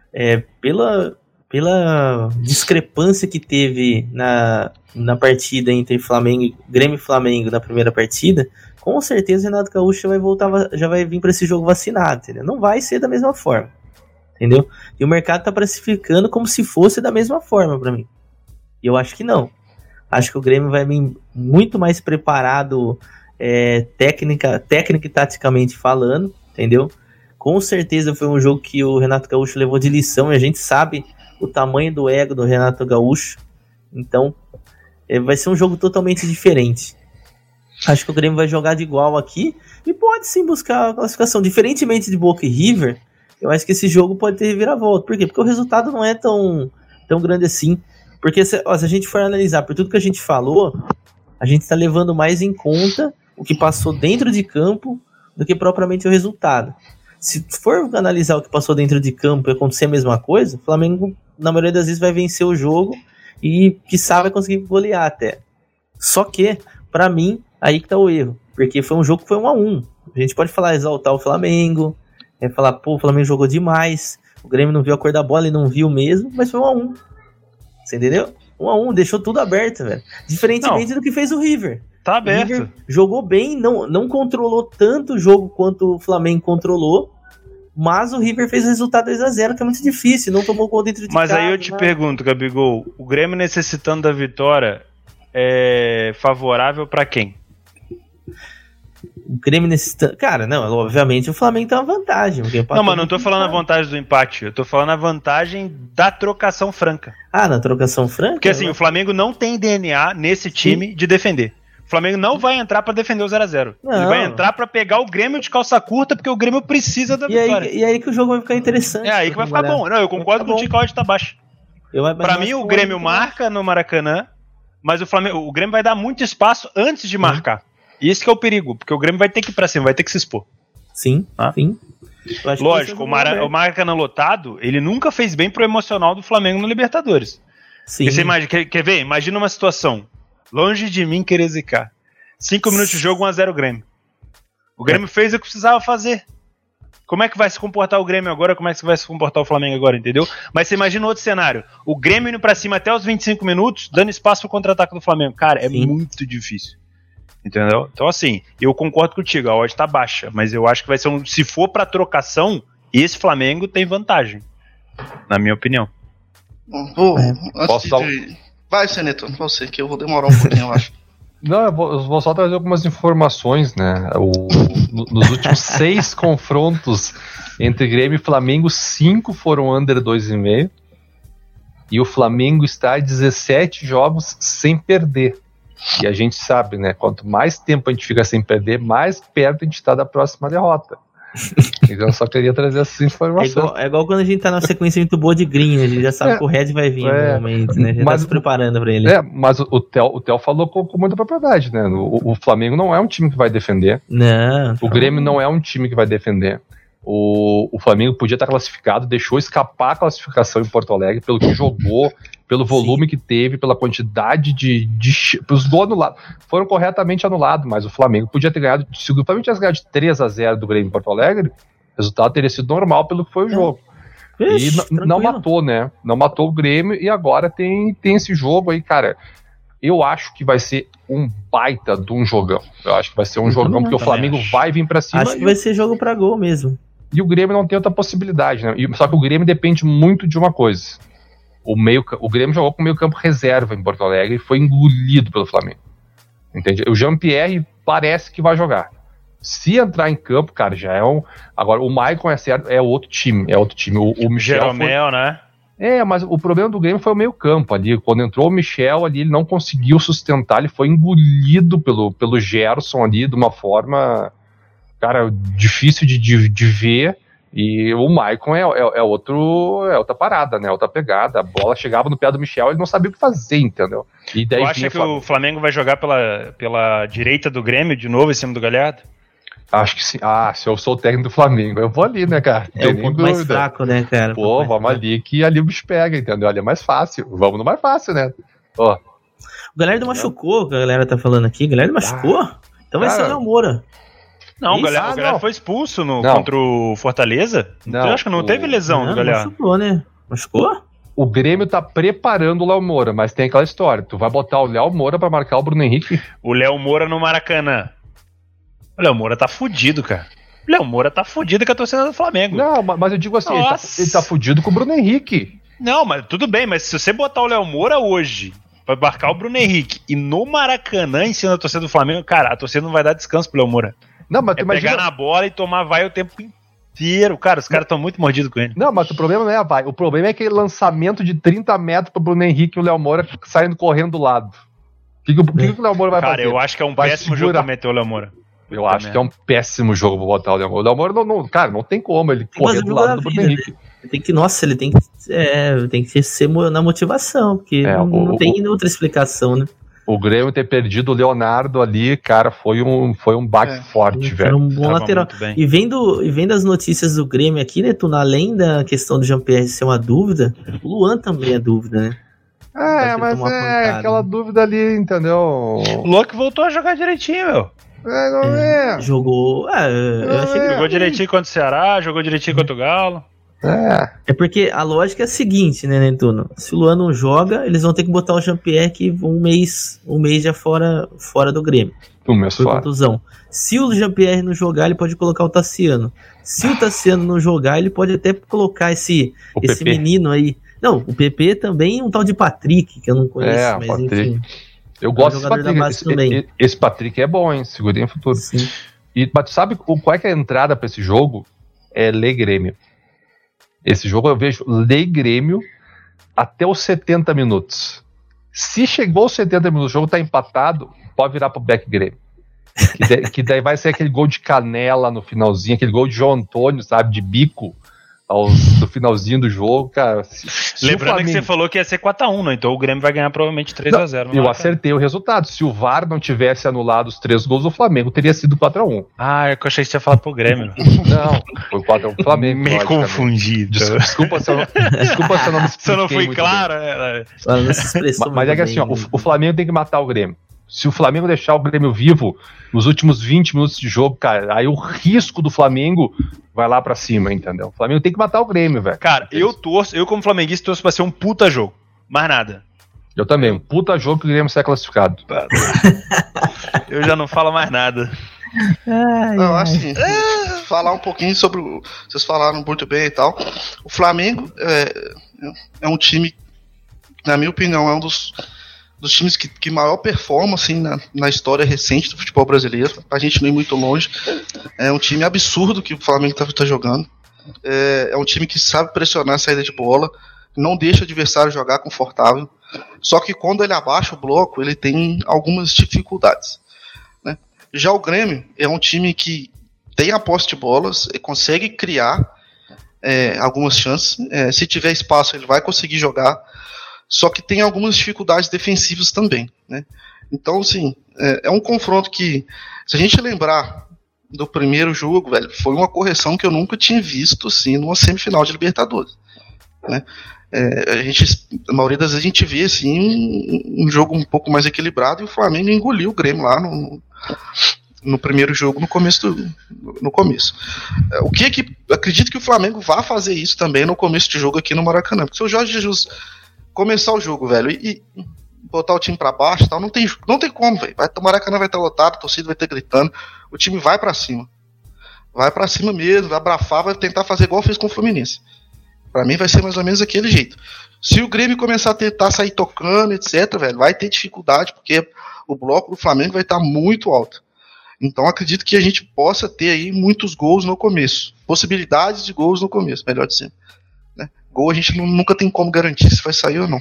S1: Pela discrepância que teve na partida entre Grêmio e Flamengo na primeira partida, com certeza o Renato Gaúcho já vai vir para esse jogo vacinado, entendeu? Não vai ser da mesma forma, entendeu? E o mercado tá precificando como se fosse da mesma forma para mim. E eu acho que não. Acho que o Grêmio vai vir muito mais preparado técnica e taticamente falando, entendeu? Com certeza foi um jogo que o Renato Gaúcho levou de lição e a gente sabe o tamanho do ego do Renato Gaúcho. Então vai ser um jogo totalmente diferente. Acho que o Grêmio vai jogar de igual aqui e pode sim buscar a classificação. Diferentemente de Boca e River, eu acho que esse jogo pode ter reviravolta. Por quê? Porque o resultado não é tão grande assim. Porque se a gente for analisar por tudo que a gente falou, a gente está levando mais em conta o que passou dentro de campo do que propriamente o resultado. Se for analisar o que passou dentro de campo e acontecer a mesma coisa, o Flamengo, na maioria das vezes, vai vencer o jogo e, quiçá, vai conseguir golear até. Só que, pra mim, aí que tá o erro. Porque foi um jogo que foi 1-1. A gente pode exaltar o Flamengo, falar, pô, o Flamengo jogou demais, o Grêmio não viu a cor da bola e não viu mesmo, mas foi 1-1. Você entendeu? 1-1, deixou tudo aberto, velho. Diferentemente do que fez o River.
S4: Tá aberto.
S1: O River jogou bem, não controlou tanto o jogo quanto o Flamengo controlou, mas o River fez o resultado 2-0, que é muito difícil, não tomou gol dentro de casa.
S4: Mas aí eu te pergunto, Gabigol, o Grêmio necessitando da vitória é favorável pra quem?
S1: O Grêmio necessitando... Cara, não, obviamente o Flamengo tem uma vantagem.
S4: Não, mas não tô falando a vantagem do empate, eu tô falando a vantagem da trocação franca.
S1: Na trocação franca?
S4: Porque assim, o Flamengo não tem DNA nesse time de defender. O Flamengo não vai entrar pra defender o 0x0. Ele vai entrar pra pegar o Grêmio de calça curta, porque o Grêmio precisa da vitória.
S1: E aí que o jogo vai ficar interessante.
S4: É aí que vai ficar bom. Não, eu concordo com o Tico, a odd tá baixa. Pra mim, o Grêmio marca no Maracanã, mas o Grêmio vai dar muito espaço antes de marcar. E esse que é o perigo, porque o Grêmio vai ter que ir pra cima, vai ter que se expor.
S1: Sim.
S4: Lógico, o Maracanã lotado, ele nunca fez bem pro emocional do Flamengo no Libertadores.
S1: Sim.
S4: Porque você quer ver? Imagina uma situação. Longe de mim querer zicar. 5 minutos de jogo, 1-0 Grêmio. O Grêmio fez o que precisava fazer. Como é que vai se comportar o Grêmio agora? Como é que vai se comportar o Flamengo agora, entendeu? Mas você imagina outro cenário. O Grêmio indo pra cima até os 25 minutos, dando espaço pro contra-ataque do Flamengo. Cara, é muito difícil. Entendeu? Então assim, eu concordo contigo, a odd tá baixa, mas eu acho que vai ser se for pra trocação, esse Flamengo tem vantagem. Na minha opinião.
S2: Antes de... Vai, Seneto, você, que eu vou demorar um pouquinho, eu acho.
S3: Não, eu vou só trazer algumas informações, né? Nos últimos 6 confrontos entre Grêmio e Flamengo, 5 foram under 2,5. E o Flamengo está a 17 jogos sem perder. E a gente sabe, né? Quanto mais tempo a gente fica sem perder, mais perto a gente está da próxima derrota. Então eu só queria trazer essas informações.
S1: É igual quando a gente tá na sequência muito boa de green, né? A gente já sabe que o Red vai vir no momento, né? Já tá se preparando pra ele.
S3: Mas o Theo falou com muita propriedade, né? O Flamengo não é um time que vai defender.
S1: Não.
S3: O Grêmio não é um time que vai defender. O Flamengo podia estar classificado, deixou escapar a classificação em Porto Alegre pelo que jogou, pelo volume que teve, pela quantidade os gols anulados. Foram corretamente anulados, mas o Flamengo podia ter ganhado. Se o Flamengo tivesse ganhado de 3-0 do Grêmio em Porto Alegre, o resultado teria sido normal pelo que foi o jogo. E não matou, né? Não matou o Grêmio e agora tem esse jogo aí, cara. Eu acho que vai ser um baita de um jogão. Eu acho que vai ser um jogão, porque o Flamengo vai vir pra cima.
S1: Acho que vai ser jogo pra gol mesmo.
S3: E o Grêmio não tem outra possibilidade, né? Só que o Grêmio depende muito de uma coisa. O Grêmio jogou com o meio campo reserva em Porto Alegre e foi engolido pelo Flamengo. Entende? O Jean-Pierre parece que vai jogar. Se entrar em campo, cara, já é um... Agora, o Maicon é outro time. O Michel
S4: Jeromel, né?
S3: Mas o problema do Grêmio foi o meio campo ali. Quando entrou o Michel ali, ele não conseguiu sustentar, ele foi engolido pelo Gerson ali de uma forma, cara, difícil de ver. E o Maicon é outra parada, né? Outra pegada. A bola chegava no pé do Michel, ele não sabia o que fazer, entendeu? E daí
S4: tu acha que o Flamengo vai jogar pela direita do Grêmio de novo em cima do Galhardo?
S3: Acho que sim. Se eu sou o técnico do Flamengo, eu vou ali, né, cara?
S1: É o ponto mais fraco, né, cara?
S3: Pô, vamos ali que ali o bicho pega, entendeu? Ali é mais fácil. Vamos no mais fácil, né? Ó.
S1: O Galhardo machucou, a galera tá falando aqui. O Galhardo machucou? Então vai ser o Léo Moura.
S4: Não, o Galhardo foi expulso contra o Fortaleza. Eu acho que não teve lesão do Galhardo.
S1: Machucou, né? Machucou?
S3: O Grêmio tá preparando o Léo Moura, mas tem aquela história. Tu vai botar o Léo Moura pra marcar o Bruno Henrique?
S4: O Léo Moura no Maracanã. O Léo Moura tá fudido, cara. O Léo Moura tá fudido com a torcida do Flamengo.
S3: Não, mas eu digo assim, ele tá fudido com o Bruno Henrique.
S4: Não, mas tudo bem, mas se você botar o Léo Moura hoje pra marcar o Bruno Henrique e no Maracanã em cima da torcida do Flamengo, cara, a torcida não vai dar descanso pro Léo Moura.
S3: Não, mas tu imagina...
S4: pegar na bola e tomar vai o tempo inteiro. Cara, os caras estão muito mordidos com ele.
S3: Não, mas o problema não é a vai. O problema é aquele lançamento de 30 metros pro Bruno Henrique e o Léo Moura saindo correndo do lado. O que o Léo Moura vai fazer?
S4: Cara, eu acho que é um péssimo jogo pra meter o Léo Moura.
S3: Eu acho que é um péssimo jogo pra botar o Léo Moura. O Léo Moura, cara, não tem como ele correr do lado do Bruno Henrique.
S1: Ele tem que ser na motivação, porque não tem outra explicação, né?
S3: O Grêmio ter perdido o Leonardo ali, cara, foi um baque forte, velho.
S1: Um bom lateral. E vendo as notícias do Grêmio aqui, né, Tuna, além da questão do Jean-Pierre ser uma dúvida, o Luan também é dúvida, né?
S3: Mas aquela dúvida ali, entendeu?
S4: O Luan que voltou a jogar direitinho, meu.
S1: Jogou. Eu achei que
S4: jogou direitinho contra o Ceará, jogou direitinho contra o Galo.
S1: É porque a lógica é a seguinte, né, Netuno? Se o Luan não joga, eles vão ter que botar o Jean-Pierre que um mês já fora do Grêmio.
S3: Um mês
S1: por contusão. Se o Jean-Pierre não jogar, ele pode colocar o Tassiano. Se o Tassiano não jogar, ele pode até colocar esse menino aí. Não, o PP também, um tal de Patrick, que eu não conheço, mas
S3: Patrick.
S1: Enfim.
S3: Eu gosto desse Patrick. Esse Patrick é bom, hein? Segurei no futuro.
S1: Sim.
S3: Mas tu sabe qual é que é a entrada pra esse jogo? É Lei Grêmio. Esse jogo eu vejo Lei Grêmio até os 70 minutos. Se chegou aos 70 minutos, o jogo tá empatado, pode virar pro Back Grêmio. Que daí vai ser aquele gol de canela no finalzinho, aquele gol de João Antônio, sabe, de bico no finalzinho do jogo, cara.
S4: Lembrando que você falou que ia ser 4-1, né? Então o Grêmio vai ganhar provavelmente 3-0.
S3: Eu acertei o resultado. Se o VAR não tivesse anulado os 3 gols do Flamengo, teria sido 4-1.
S4: Ah, eu achei que você ia falar pro Grêmio.
S3: Não, foi 4-1 pro Flamengo.
S4: Me confundido.
S3: Desculpa se eu não me expliquei.
S4: Se eu não fui claro.
S3: Mas é que assim, ó, o Flamengo tem que matar o Grêmio. Se o Flamengo deixar o Grêmio vivo nos últimos 20 minutos de jogo, cara, aí o risco do Flamengo vai lá pra cima, entendeu? O Flamengo tem que matar o Grêmio, velho.
S4: Cara, eu como flamenguista torço pra ser um puta jogo. Mais nada.
S3: Eu também, um puta jogo que o Grêmio sai classificado.
S4: Eu já não falo mais nada.
S2: Não, assim, falar um pouquinho sobre vocês falaram muito bem e tal. O Flamengo é um time na minha opinião, é um dos times que maior performa assim, na história recente do futebol brasileiro. A gente não ir muito longe. É um time absurdo que o Flamengo tá jogando. É um time que sabe pressionar a saída de bola, não deixa o adversário jogar confortável. Só que quando ele abaixa o bloco, ele tem algumas dificuldades, né? Já o Grêmio é um time que tem a posse de bolas e consegue criar algumas chances. Se tiver espaço, ele vai conseguir jogar. Só que tem algumas dificuldades defensivas também, né? Então, assim, é um confronto que, se a gente lembrar do primeiro jogo, velho, foi uma correção que eu nunca tinha visto, assim, numa semifinal de Libertadores, né? A maioria das vezes a gente vê, assim, um jogo um pouco mais equilibrado, e o Flamengo engoliu o Grêmio lá no primeiro jogo, no começo. Acredito que o Flamengo vai fazer isso também no começo de jogo aqui no Maracanã, porque se o Jorge Jesus começar o jogo, velho, e botar o time pra baixo, tal, não tem como, velho. O Maracanã vai estar lotado, a torcida vai estar gritando, o time vai pra cima. Vai pra cima mesmo, vai abrafar, vai tentar fazer igual fez com o Fluminense. Pra mim vai ser mais ou menos daquele jeito. Se o Grêmio começar a tentar sair tocando, etc, velho, vai ter dificuldade, porque o bloco do Flamengo vai estar muito alto. Então acredito que a gente possa ter aí muitos gols no começo. Possibilidades de gols no começo, melhor dizendo, né? Gol a gente nunca tem como garantir se vai sair ou não.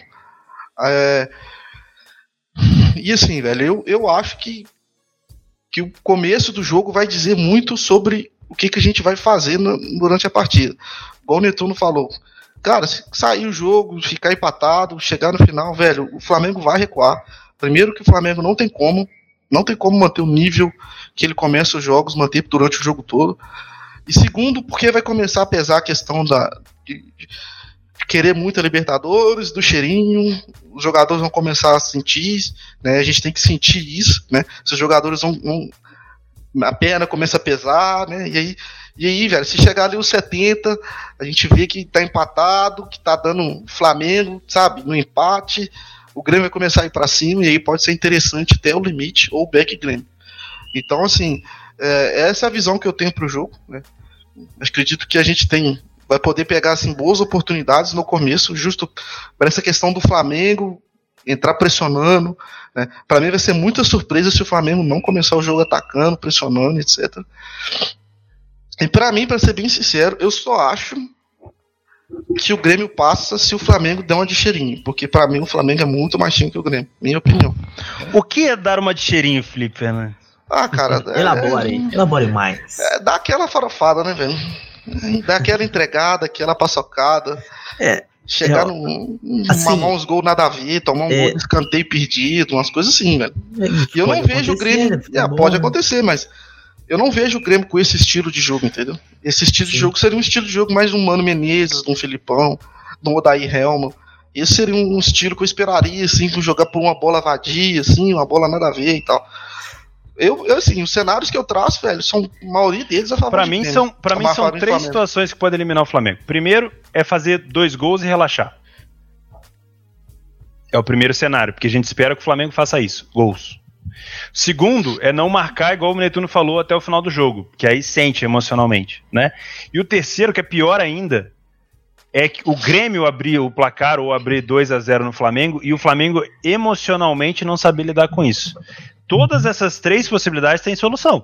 S2: E assim, velho, eu acho que o começo do jogo vai dizer muito sobre o que a gente vai fazer durante a partida. Igual o Netuno falou, cara, se sair o jogo, ficar empatado, chegar no final, velho, o Flamengo vai recuar. Primeiro que o Flamengo não tem como manter o nível que ele começa os jogos, manter durante o jogo todo. E segundo, porque vai começar a pesar a questão de querer muito a Libertadores, do cheirinho, os jogadores vão começar a sentir, né? A gente tem que sentir isso, né? Se os jogadores a perna começa a pesar, né? E aí, velho, se chegar ali os 70, a gente vê que tá empatado, que tá dando Flamengo, sabe, no empate, o Grêmio vai começar a ir pra cima, e aí pode ser interessante até o limite, ou o back Grêmio. Então, assim, essa é a visão que eu tenho pro jogo, né? Acredito que a gente vai poder pegar, assim, boas oportunidades no começo, justo para essa questão do Flamengo entrar pressionando, né? Para mim vai ser muita surpresa se o Flamengo não começar o jogo atacando, pressionando, etc. E para mim, para ser bem sincero, eu só acho que o Grêmio passa se o Flamengo der uma de cheirinho, porque para mim o Flamengo é muito mais time que o Grêmio, minha opinião.
S4: O que é dar uma de cheirinho, Felipe Fernandes?
S2: Ah, cara,
S1: elabore mais.
S2: Dá aquela farofada, né, velho? Dá aquela entregada, aquela paçocada. Chegar
S1: assim,
S2: mamar uns gols nada a ver, tomar um gol de escanteio perdido, umas coisas assim, velho. E eu não vejo o Grêmio. Pode acontecer, mas eu não vejo o Grêmio com esse estilo de jogo, entendeu? Esse estilo de jogo seria um estilo de jogo mais de um Mano Menezes, de um Filipão, de um Odair Helman. Esse seria um estilo que eu esperaria, assim, jogar por uma bola vadia, assim, uma bola nada a ver e tal. Assim, os cenários que eu traço, velho, são a maioria deles a favor
S4: Pra mim são três situações que podem eliminar o Flamengo. Primeiro é fazer 2 gols e relaxar. É o primeiro cenário, porque a gente espera que o Flamengo faça isso, gols. Segundo é não marcar, igual o Netuno falou, até o final do jogo, que aí sente emocionalmente, né? E o terceiro, que é pior ainda, é que o Grêmio abrir o placar ou abrir 2-0 no Flamengo e o Flamengo emocionalmente não saber lidar com isso. Todas essas 3 possibilidades têm solução,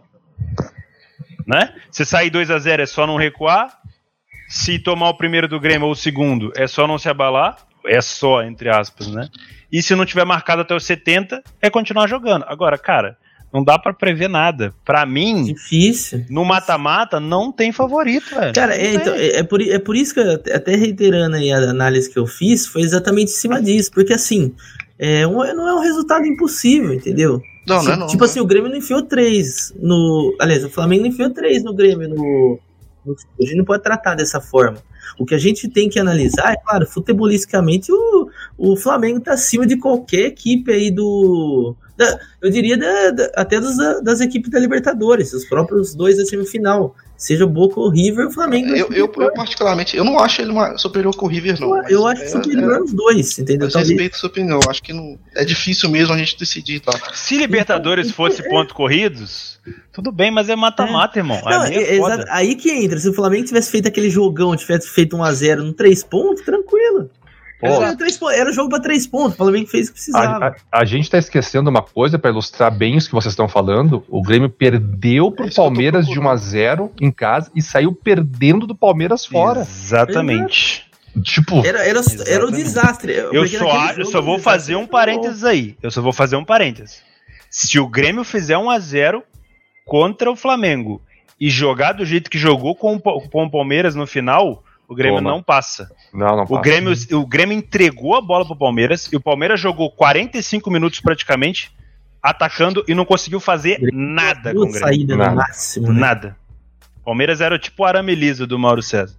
S4: né? Se sair 2-0 é só não recuar, se tomar o primeiro do Grêmio ou o segundo é só não se abalar, é só, entre aspas, né? E se não tiver marcado até os 70, é continuar jogando. Agora, cara, não dá pra prever nada. Pra mim,
S1: difícil.
S4: No mata-mata, não tem favorito, velho.
S1: Cara, então, é por isso que, até reiterando aí a análise que eu fiz, foi exatamente em cima disso. Porque, assim, não é um resultado impossível, entendeu?
S2: Não.
S1: Tipo assim, o Grêmio não enfiou 3 no... Aliás, o Flamengo não enfiou 3 no Grêmio. A gente não pode tratar dessa forma. O que a gente tem que analisar é, claro, futebolisticamente o Flamengo tá acima de qualquer equipe aí eu diria até das equipes da Libertadores, os próprios 2 da semifinal, seja o Boca ou o River, o Flamengo.
S2: Eu particularmente, eu não acho ele superior com o River, não.
S1: Eu acho superior aos 2, entendeu?
S2: Eu respeito a sua opinião, acho que não, é difícil mesmo a gente decidir, tá?
S4: Se Libertadores fosse pontos corridos, tudo bem, mas é mata-mata, irmão.
S1: Não, aí que entra, se o Flamengo tivesse feito aquele jogão, tivesse feito 1-0 no 3 pontos, tranquilo. Era um jogo pra 3 pontos. O Flamengo fez o que precisava.
S3: A gente tá esquecendo uma coisa pra ilustrar bem isso que vocês estão falando. O Grêmio perdeu pro Palmeiras de 1-0 em casa e saiu perdendo do Palmeiras fora.
S4: Exatamente.
S3: Tipo,
S1: Era um desastre.
S4: Eu só vou fazer um parênteses aí. Se o Grêmio fizer 1-0 contra o Flamengo e jogar do jeito que jogou com o Palmeiras no final, o Grêmio não passa.
S3: Não passa.
S4: O Grêmio entregou a bola pro Palmeiras e o Palmeiras jogou 45 minutos praticamente atacando e não conseguiu fazer nada com o Grêmio.
S1: Saída no máximo, né?
S4: Nada. O Palmeiras era tipo o arame liso do Mauro César.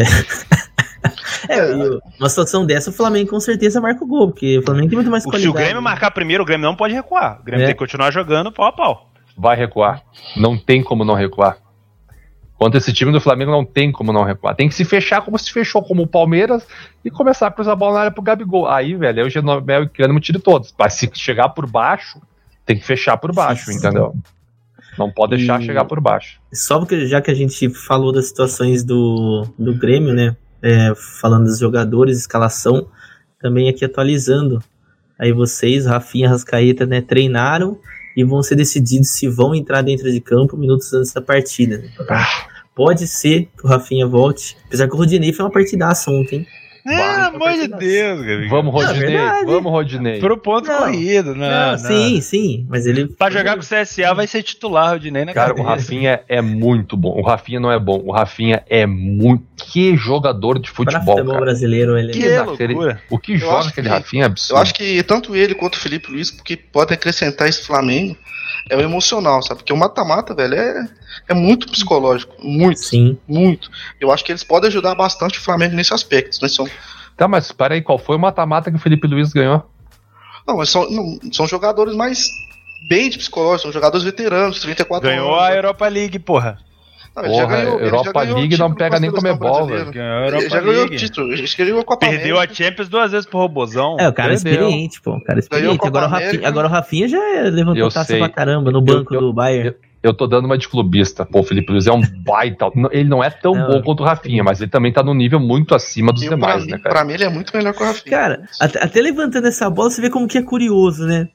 S1: Uma situação dessa, o Flamengo com certeza marca o gol, porque o Flamengo tem muito mais qualidade.
S4: Se o Grêmio marcar primeiro, o Grêmio não pode recuar. O Grêmio tem que continuar jogando pau a pau.
S3: Vai recuar. Não tem como não recuar. Contra esse time do Flamengo não tem como não recuar. Tem que se fechar como se fechou, como o Palmeiras, e começar a cruzar a bola na área pro Gabigol. Aí, velho, aí o Jeromel e o Cano tira todos. Mas se chegar por baixo, tem que fechar por baixo, entendeu? Não pode deixar chegar por baixo.
S1: Só porque já que a gente falou das situações do Grêmio, né? Falando dos jogadores, escalação, também aqui atualizando. Aí vocês, Rafinha, Arrascaeta, né, treinaram e vão ser decididos se vão entrar dentro de campo minutos antes da partida. Né? Pode ser que o Rafinha volte, apesar que o Rodinei foi uma partidaça ontem.
S4: Pelo amor de Deus, Gabriel.
S3: Vamos, Rodinei.
S4: Pro ponto corrido, não.
S1: Sim, mas ele...
S4: Pra jogar com o CSA vai ser titular, Rodinei, né?
S3: Cara, o Rafinha é muito bom. O Rafinha não é bom. O Rafinha é muito... Que jogador de futebol, cara.
S1: Brasileiro, ele
S3: que loucura. O que joga aquele Rafinha é absurdo.
S2: Eu acho que tanto ele quanto o Felipe Luiz, porque pode acrescentar esse Flamengo, é o emocional, sabe? Porque o mata-mata, velho, é muito psicológico. Muito.
S1: Sim.
S2: Muito. Eu acho que eles podem ajudar bastante o Flamengo nesse aspecto, né?
S3: Tá, mas para aí, qual foi o mata-mata que o Felipe Luiz ganhou?
S2: Não, mas são jogadores mais bem de psicológico, são jogadores veteranos, 34 anos.
S4: Ganhou a Europa League, porra.
S3: Não, Europa League não pega nem Comebol, velho.
S2: Ele já ganhou o título.
S4: Perdeu a Champions 2 vezes pro Robozão.
S1: O cara é experiente, pô. O cara é experiente. Agora o Rafinha já levantou taça pra caramba no banco do Bayern.
S3: Eu tô dando uma de clubista. Pô, o Felipe Luiz é um baita. Ele não é tão bom quanto o Rafinha, mas ele também tá num nível muito acima dos demais, né, cara?
S2: Pra mim ele é muito melhor que o Rafinha.
S1: Cara, até levantando essa bola, você vê como que é curioso, né?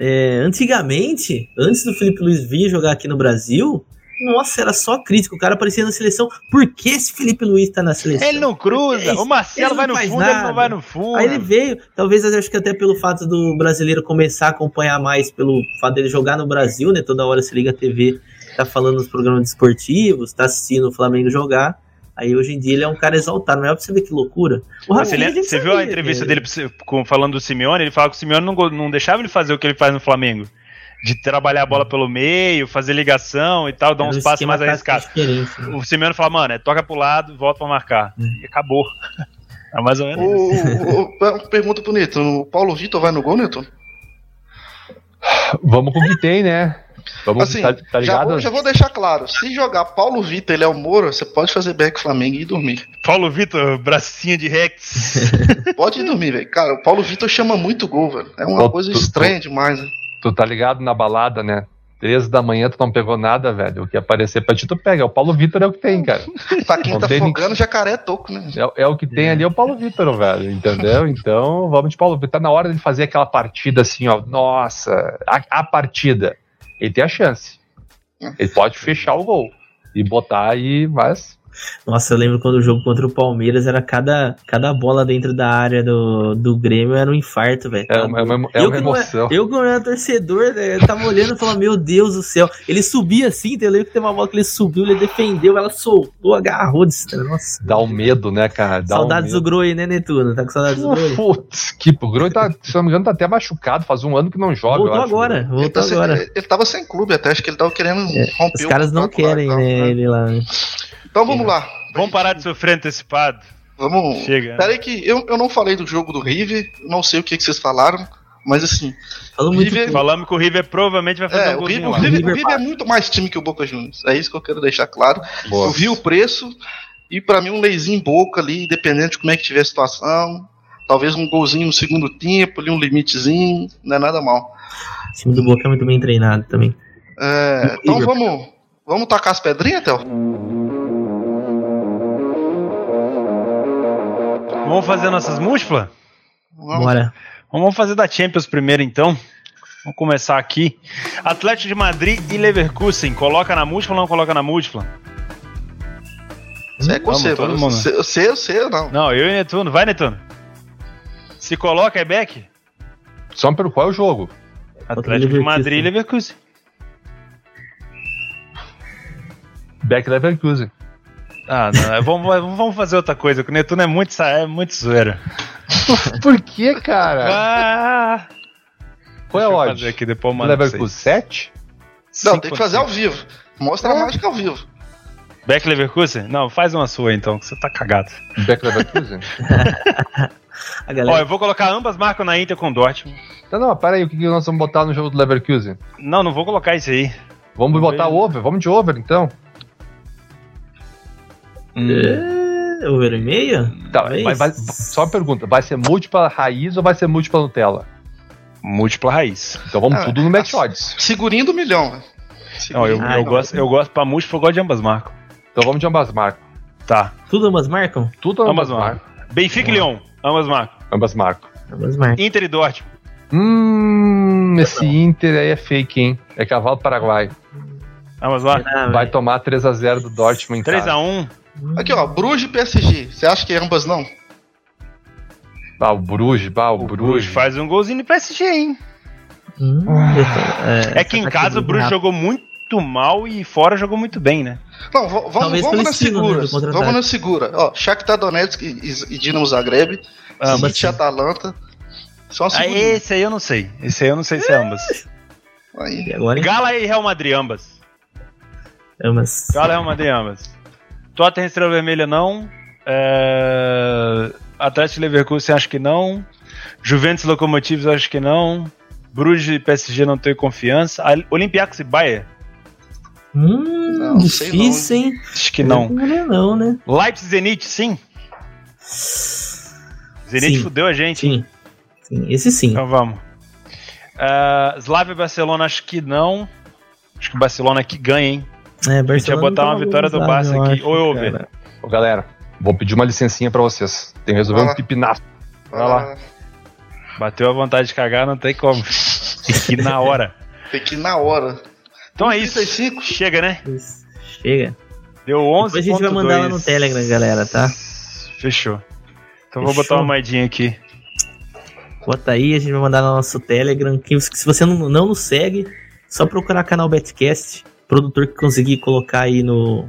S1: Antigamente, antes do Felipe Luiz vir jogar aqui no Brasil... Nossa, era só crítico, o cara aparecia na seleção. Por que esse Felipe Luiz tá na seleção?
S4: Ele não cruza, o Marcelo vai no fundo, ele não vai no fundo.
S1: Aí ele veio, talvez eu acho que até pelo fato do brasileiro começar a acompanhar mais, pelo fato dele jogar no Brasil, né? Toda hora se liga a TV, tá falando nos programas esportivos, tá assistindo o Flamengo jogar. Aí hoje em dia ele é um cara exaltado, não é pra você ver que loucura.
S4: Você viu a entrevista dele falando do Simeone? Ele fala que o Simeone não deixava ele fazer o que ele faz no Flamengo. De trabalhar a bola pelo meio, fazer ligação e tal, dar uns passos mais arriscados. O Simeone fala, mano, toca pro lado, volta pra marcar. E acabou. É mais ou menos isso.
S2: Pergunta pro Neto, o Paulo Vitor vai no gol, Neto?
S3: Vamos com o que tem, né? Vamos,
S2: assim,
S3: tá ligado?
S2: Já vou deixar claro, se jogar Paulo Vitor e Léo Moura, você pode fazer back Flamengo e ir dormir.
S4: Paulo Vitor, bracinho de Rex.
S2: Pode ir dormir, velho. Cara, o Paulo Vitor chama muito gol, velho. É uma coisa estranha demais, né?
S3: Tu tá ligado na balada, né? 3 da manhã tu não pegou nada, velho. O que aparecer pra ti tu pega. O Paulo Vitor é o que tem, cara.
S2: Pra quem tá afogando, jacaré é toco, né?
S3: É o que tem ali, é o Paulo Vitor, velho. Entendeu? Então, vamos de Paulo Vitor. Tá na hora de fazer aquela partida assim, ó. Nossa, a partida. Ele tem a chance. Ele pode fechar o gol e botar aí, mas...
S1: Nossa, eu lembro quando o jogo contra o Palmeiras era cada bola dentro da área do Grêmio era um infarto, velho.
S3: É uma emoção.
S1: Eu, como era torcedor, né, eu tava olhando e falando, meu Deus do céu. Ele subia assim, eu lembro que tem uma bola que ele subiu, ele defendeu, ela soltou, agarrou. Nossa.
S3: Dá um medo, né, cara?
S1: Saudades do Groi, né, Netuno? Tá com saudades do Groi?
S3: Putz, o Groi tá, se não me engano, tá até machucado, faz um ano que não joga.
S1: Voltou agora.
S2: Ele tava sem clube até, acho que ele tava querendo romper.
S1: Os caras não querem, né, ele lá.
S2: Então vamos lá.
S4: Vamos parar de sofrer antecipado.
S2: Vamos.
S4: Chega.
S2: Peraí que eu não falei do jogo do River, não sei o que vocês falaram, mas assim...
S4: Falamos que o River provavelmente vai fazer um golzinho lá.
S2: O River é muito mais time que o Boca Juniors, é isso que eu quero deixar claro. Boa. Eu vi o preço e pra mim um leizinho Boca ali, dependendo de como é que tiver a situação, talvez um golzinho no segundo tempo, ali um limitezinho, não é nada mal.
S1: O time do Boca é muito bem treinado também.
S2: Então vamos tacar as pedrinhas, Théo?
S4: Vamos fazer nossas múltiplas?
S1: Bora.
S4: Vamos fazer da Champions primeiro, então. Vamos começar aqui. Atlético de Madrid e Leverkusen. Coloca na múltipla ou não coloca na múltipla?
S2: Isso é com você,
S4: todo
S2: mano.
S4: mundo.
S2: Você não.
S4: Não, eu e Netuno. Vai, Netuno. Se coloca, é back?
S3: Só pelo qual é o jogo?
S4: Atlético de Madrid e Leverkusen.
S3: Back Leverkusen.
S4: Ah, não. Vamos fazer outra coisa. Que o Netuno é muito zoeira.
S3: Por que, cara?
S4: Ah,
S3: Qual é a odd?
S4: fazer aqui, depois eu mando pra
S3: Leverkusen
S4: vocês.
S3: 7?
S2: Não, tem que fazer ao vivo. Mostra a mágica ao vivo.
S4: Back Leverkusen? Não, faz uma sua então, que você tá cagado.
S3: Back Leverkusen?
S1: A galera...
S4: Ó, eu vou colocar ambas marcam na Inter com Dortmund.
S3: Então, não, pera aí, o que nós vamos botar no jogo do Leverkusen?
S4: Não vou colocar isso aí.
S3: Vamos botar over? Vamos de over, então?
S1: Over e meio?
S3: Tá, só uma pergunta, vai ser múltipla raiz ou vai ser múltipla Nutella?
S4: Múltipla raiz.
S3: Então vamos tudo no match odds.
S2: Segurinho do milhão, velho.
S4: Não, eu gosto pra múltipla, eu gosto de ambas marcam.
S3: Então vamos de ambas marcas.
S4: Tá.
S1: Tudo ambas marcam?
S3: Tudo
S4: Ambas marcam. Benfica e Lyon, ambas marcam.
S3: Ambas marcam.
S1: Ambas marcam.
S4: Inter e Dortmund.
S3: Esse Inter aí é fake, hein? É cavalo paraguai.
S4: Ambas marcam.
S3: Vai tomar 3x0 do Dortmund em casa.
S4: 3x1.
S2: Aqui, ó, Bruges e PSG. Você acha que ambas não?
S3: O Bruges,
S4: O Bruges faz um golzinho no PSG, hein? É que em casa o Bruges jogou muito mal e fora jogou muito bem, né?
S2: Não, vamos na segura. Vamos na segura. Ó, Shakhtar Donetsk e Dinamo Zagreb. City e Atalanta. Só
S4: esse aí eu não sei. Esse aí eu não sei se é ambas.
S2: Aí.
S1: E agora, hein?
S4: Gala e Real Madrid, ambas.
S1: Ambas.
S4: Gala e Real Madrid, ambas. Tottenham Estrela Vermelha, não. Atlético Leverkusen, acho que não. Juventus Lokomotiv, acho que não. Bruges e PSG, não tenho confiança. Olympiacos e Bayern?
S2: Não,
S1: difícil, hein?
S4: Acho que não.
S1: Não, né?
S4: Leipzig Zenit, sim. Zenit fudeu a gente.
S1: Sim, esse sim.
S4: Então vamos. Slavia e Barcelona, acho que não. Acho que o Barcelona aqui ganha, hein?
S1: Barcelona.
S4: A gente ia botar uma vitória do Barça aqui. Ou eu ver.
S3: Ô, galera, vou pedir uma licencinha pra vocês. Tem que resolver um pipinaço.
S4: Vai lá. Bateu a vontade de cagar, não tem como. Tem que ir na hora.
S2: Tem que ir na hora.
S4: Então é isso. 35. Chega, né?
S1: Isso. Chega.
S4: Deu 11.
S1: Depois a gente vai mandar lá no Telegram, galera, tá?
S4: Fechou. Então vou botar uma moedinha aqui.
S1: Bota aí, a gente vai mandar no nosso Telegram. Se você não nos segue, só procurar canal Betcast. Produtor que conseguir colocar aí no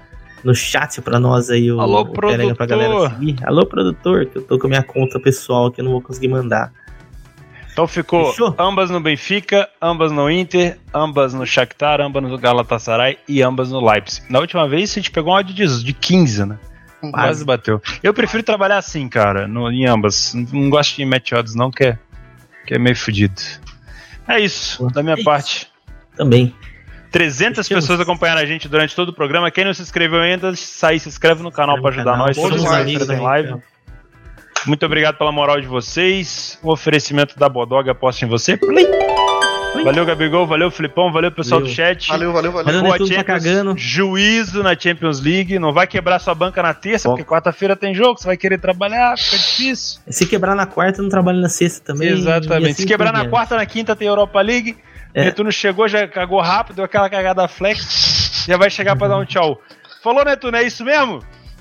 S1: chat pra nós aí o Telegram pra galera seguir. Alô, produtor, que eu tô com a minha conta pessoal que eu não vou conseguir mandar.
S4: Então ficou ambas no Benfica, ambas no Inter, ambas no Shakhtar, ambas no Galatasaray e ambas no Leipzig. Na última vez a gente pegou um odd de 15, né? Quase bateu. Eu prefiro trabalhar assim, cara, em ambas. Não gosto de match odds não, que é meio fodido. É isso, da minha parte.
S1: Também.
S4: 300 pessoas acompanharam a gente durante todo o programa. Quem não se inscreveu ainda, se inscreve no canal para ajudar nós. Todos os amigos em live. Muito obrigado pela moral de vocês. Um oferecimento da Bodog, aposto em você. Valeu, Gabigol. Valeu, Filipão. Valeu, pessoal do chat.
S2: Valeu.
S1: Boa Champions, tá cagando.
S4: Juízo na Champions League. Não vai quebrar sua banca na terça, porque quarta-feira tem jogo. Você vai querer trabalhar, fica difícil.
S1: Se quebrar na quarta, não trabalha na sexta também.
S4: Exatamente. Assim se quebrar na quarta, na quinta tem Europa League. Netuno chegou, já cagou rápido, deu aquela cagada flex. Já vai chegar pra dar um tchau. Falou, Netuno, é isso mesmo?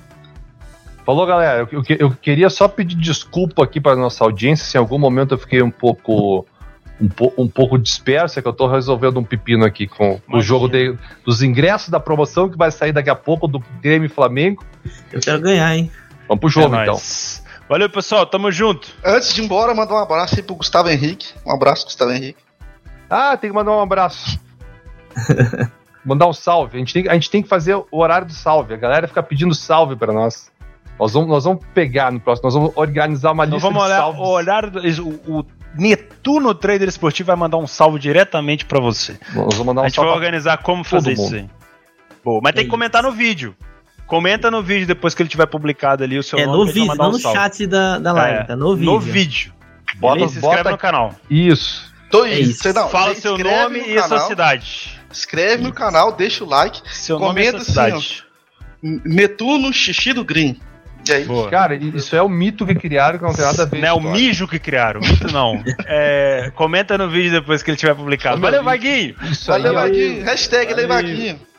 S3: Falou, galera. Eu queria só pedir desculpa aqui para nossa audiência se em algum momento eu fiquei um pouco disperso, é que eu tô resolvendo um pepino aqui com o jogo dos ingressos da promoção que vai sair daqui a pouco do Grêmio e Flamengo.
S1: Eu quero ganhar, hein?
S3: Vamos pro jogo, então.
S4: Valeu, pessoal. Tamo junto.
S2: Antes de ir embora, mandar um abraço aí pro Gustavo Henrique. Um abraço, Gustavo Henrique.
S3: Tem que mandar um abraço. Mandar um salve. A gente tem que fazer o horário do salve. A galera fica pedindo salve pra nós. Nós vamos pegar no próximo. Nós vamos organizar uma lista de salves.
S4: O Netuno Trader Esportivo vai mandar um salve diretamente pra você.
S3: Nós vamos mandar um salve.
S4: A gente vai organizar como fazer isso aí. Boa, mas tem que comentar no vídeo. Comenta no vídeo depois que ele tiver publicado ali o seu nome.
S1: No vídeo, não no chat da live. Tá no vídeo.
S4: No vídeo. Se inscreve no canal.
S3: Isso.
S4: Fala seu nome e a sua cidade.
S2: Inscreve no canal, deixa o like.
S4: Seu nome e a sua cidade.
S2: Netuno Xixi do Green. E aí?
S4: Boa.
S3: Cara, isso é o mito que criaram, que não tem nada a ver.
S4: Não é o mijo que criaram, mito não. Comenta no vídeo depois que ele tiver publicado. Valeu, Vaguinho!
S3: Isso
S2: Valeu,
S3: aí, ó.
S2: Vaguinho. Hashtag
S3: Valeu.
S2: Vaguinho.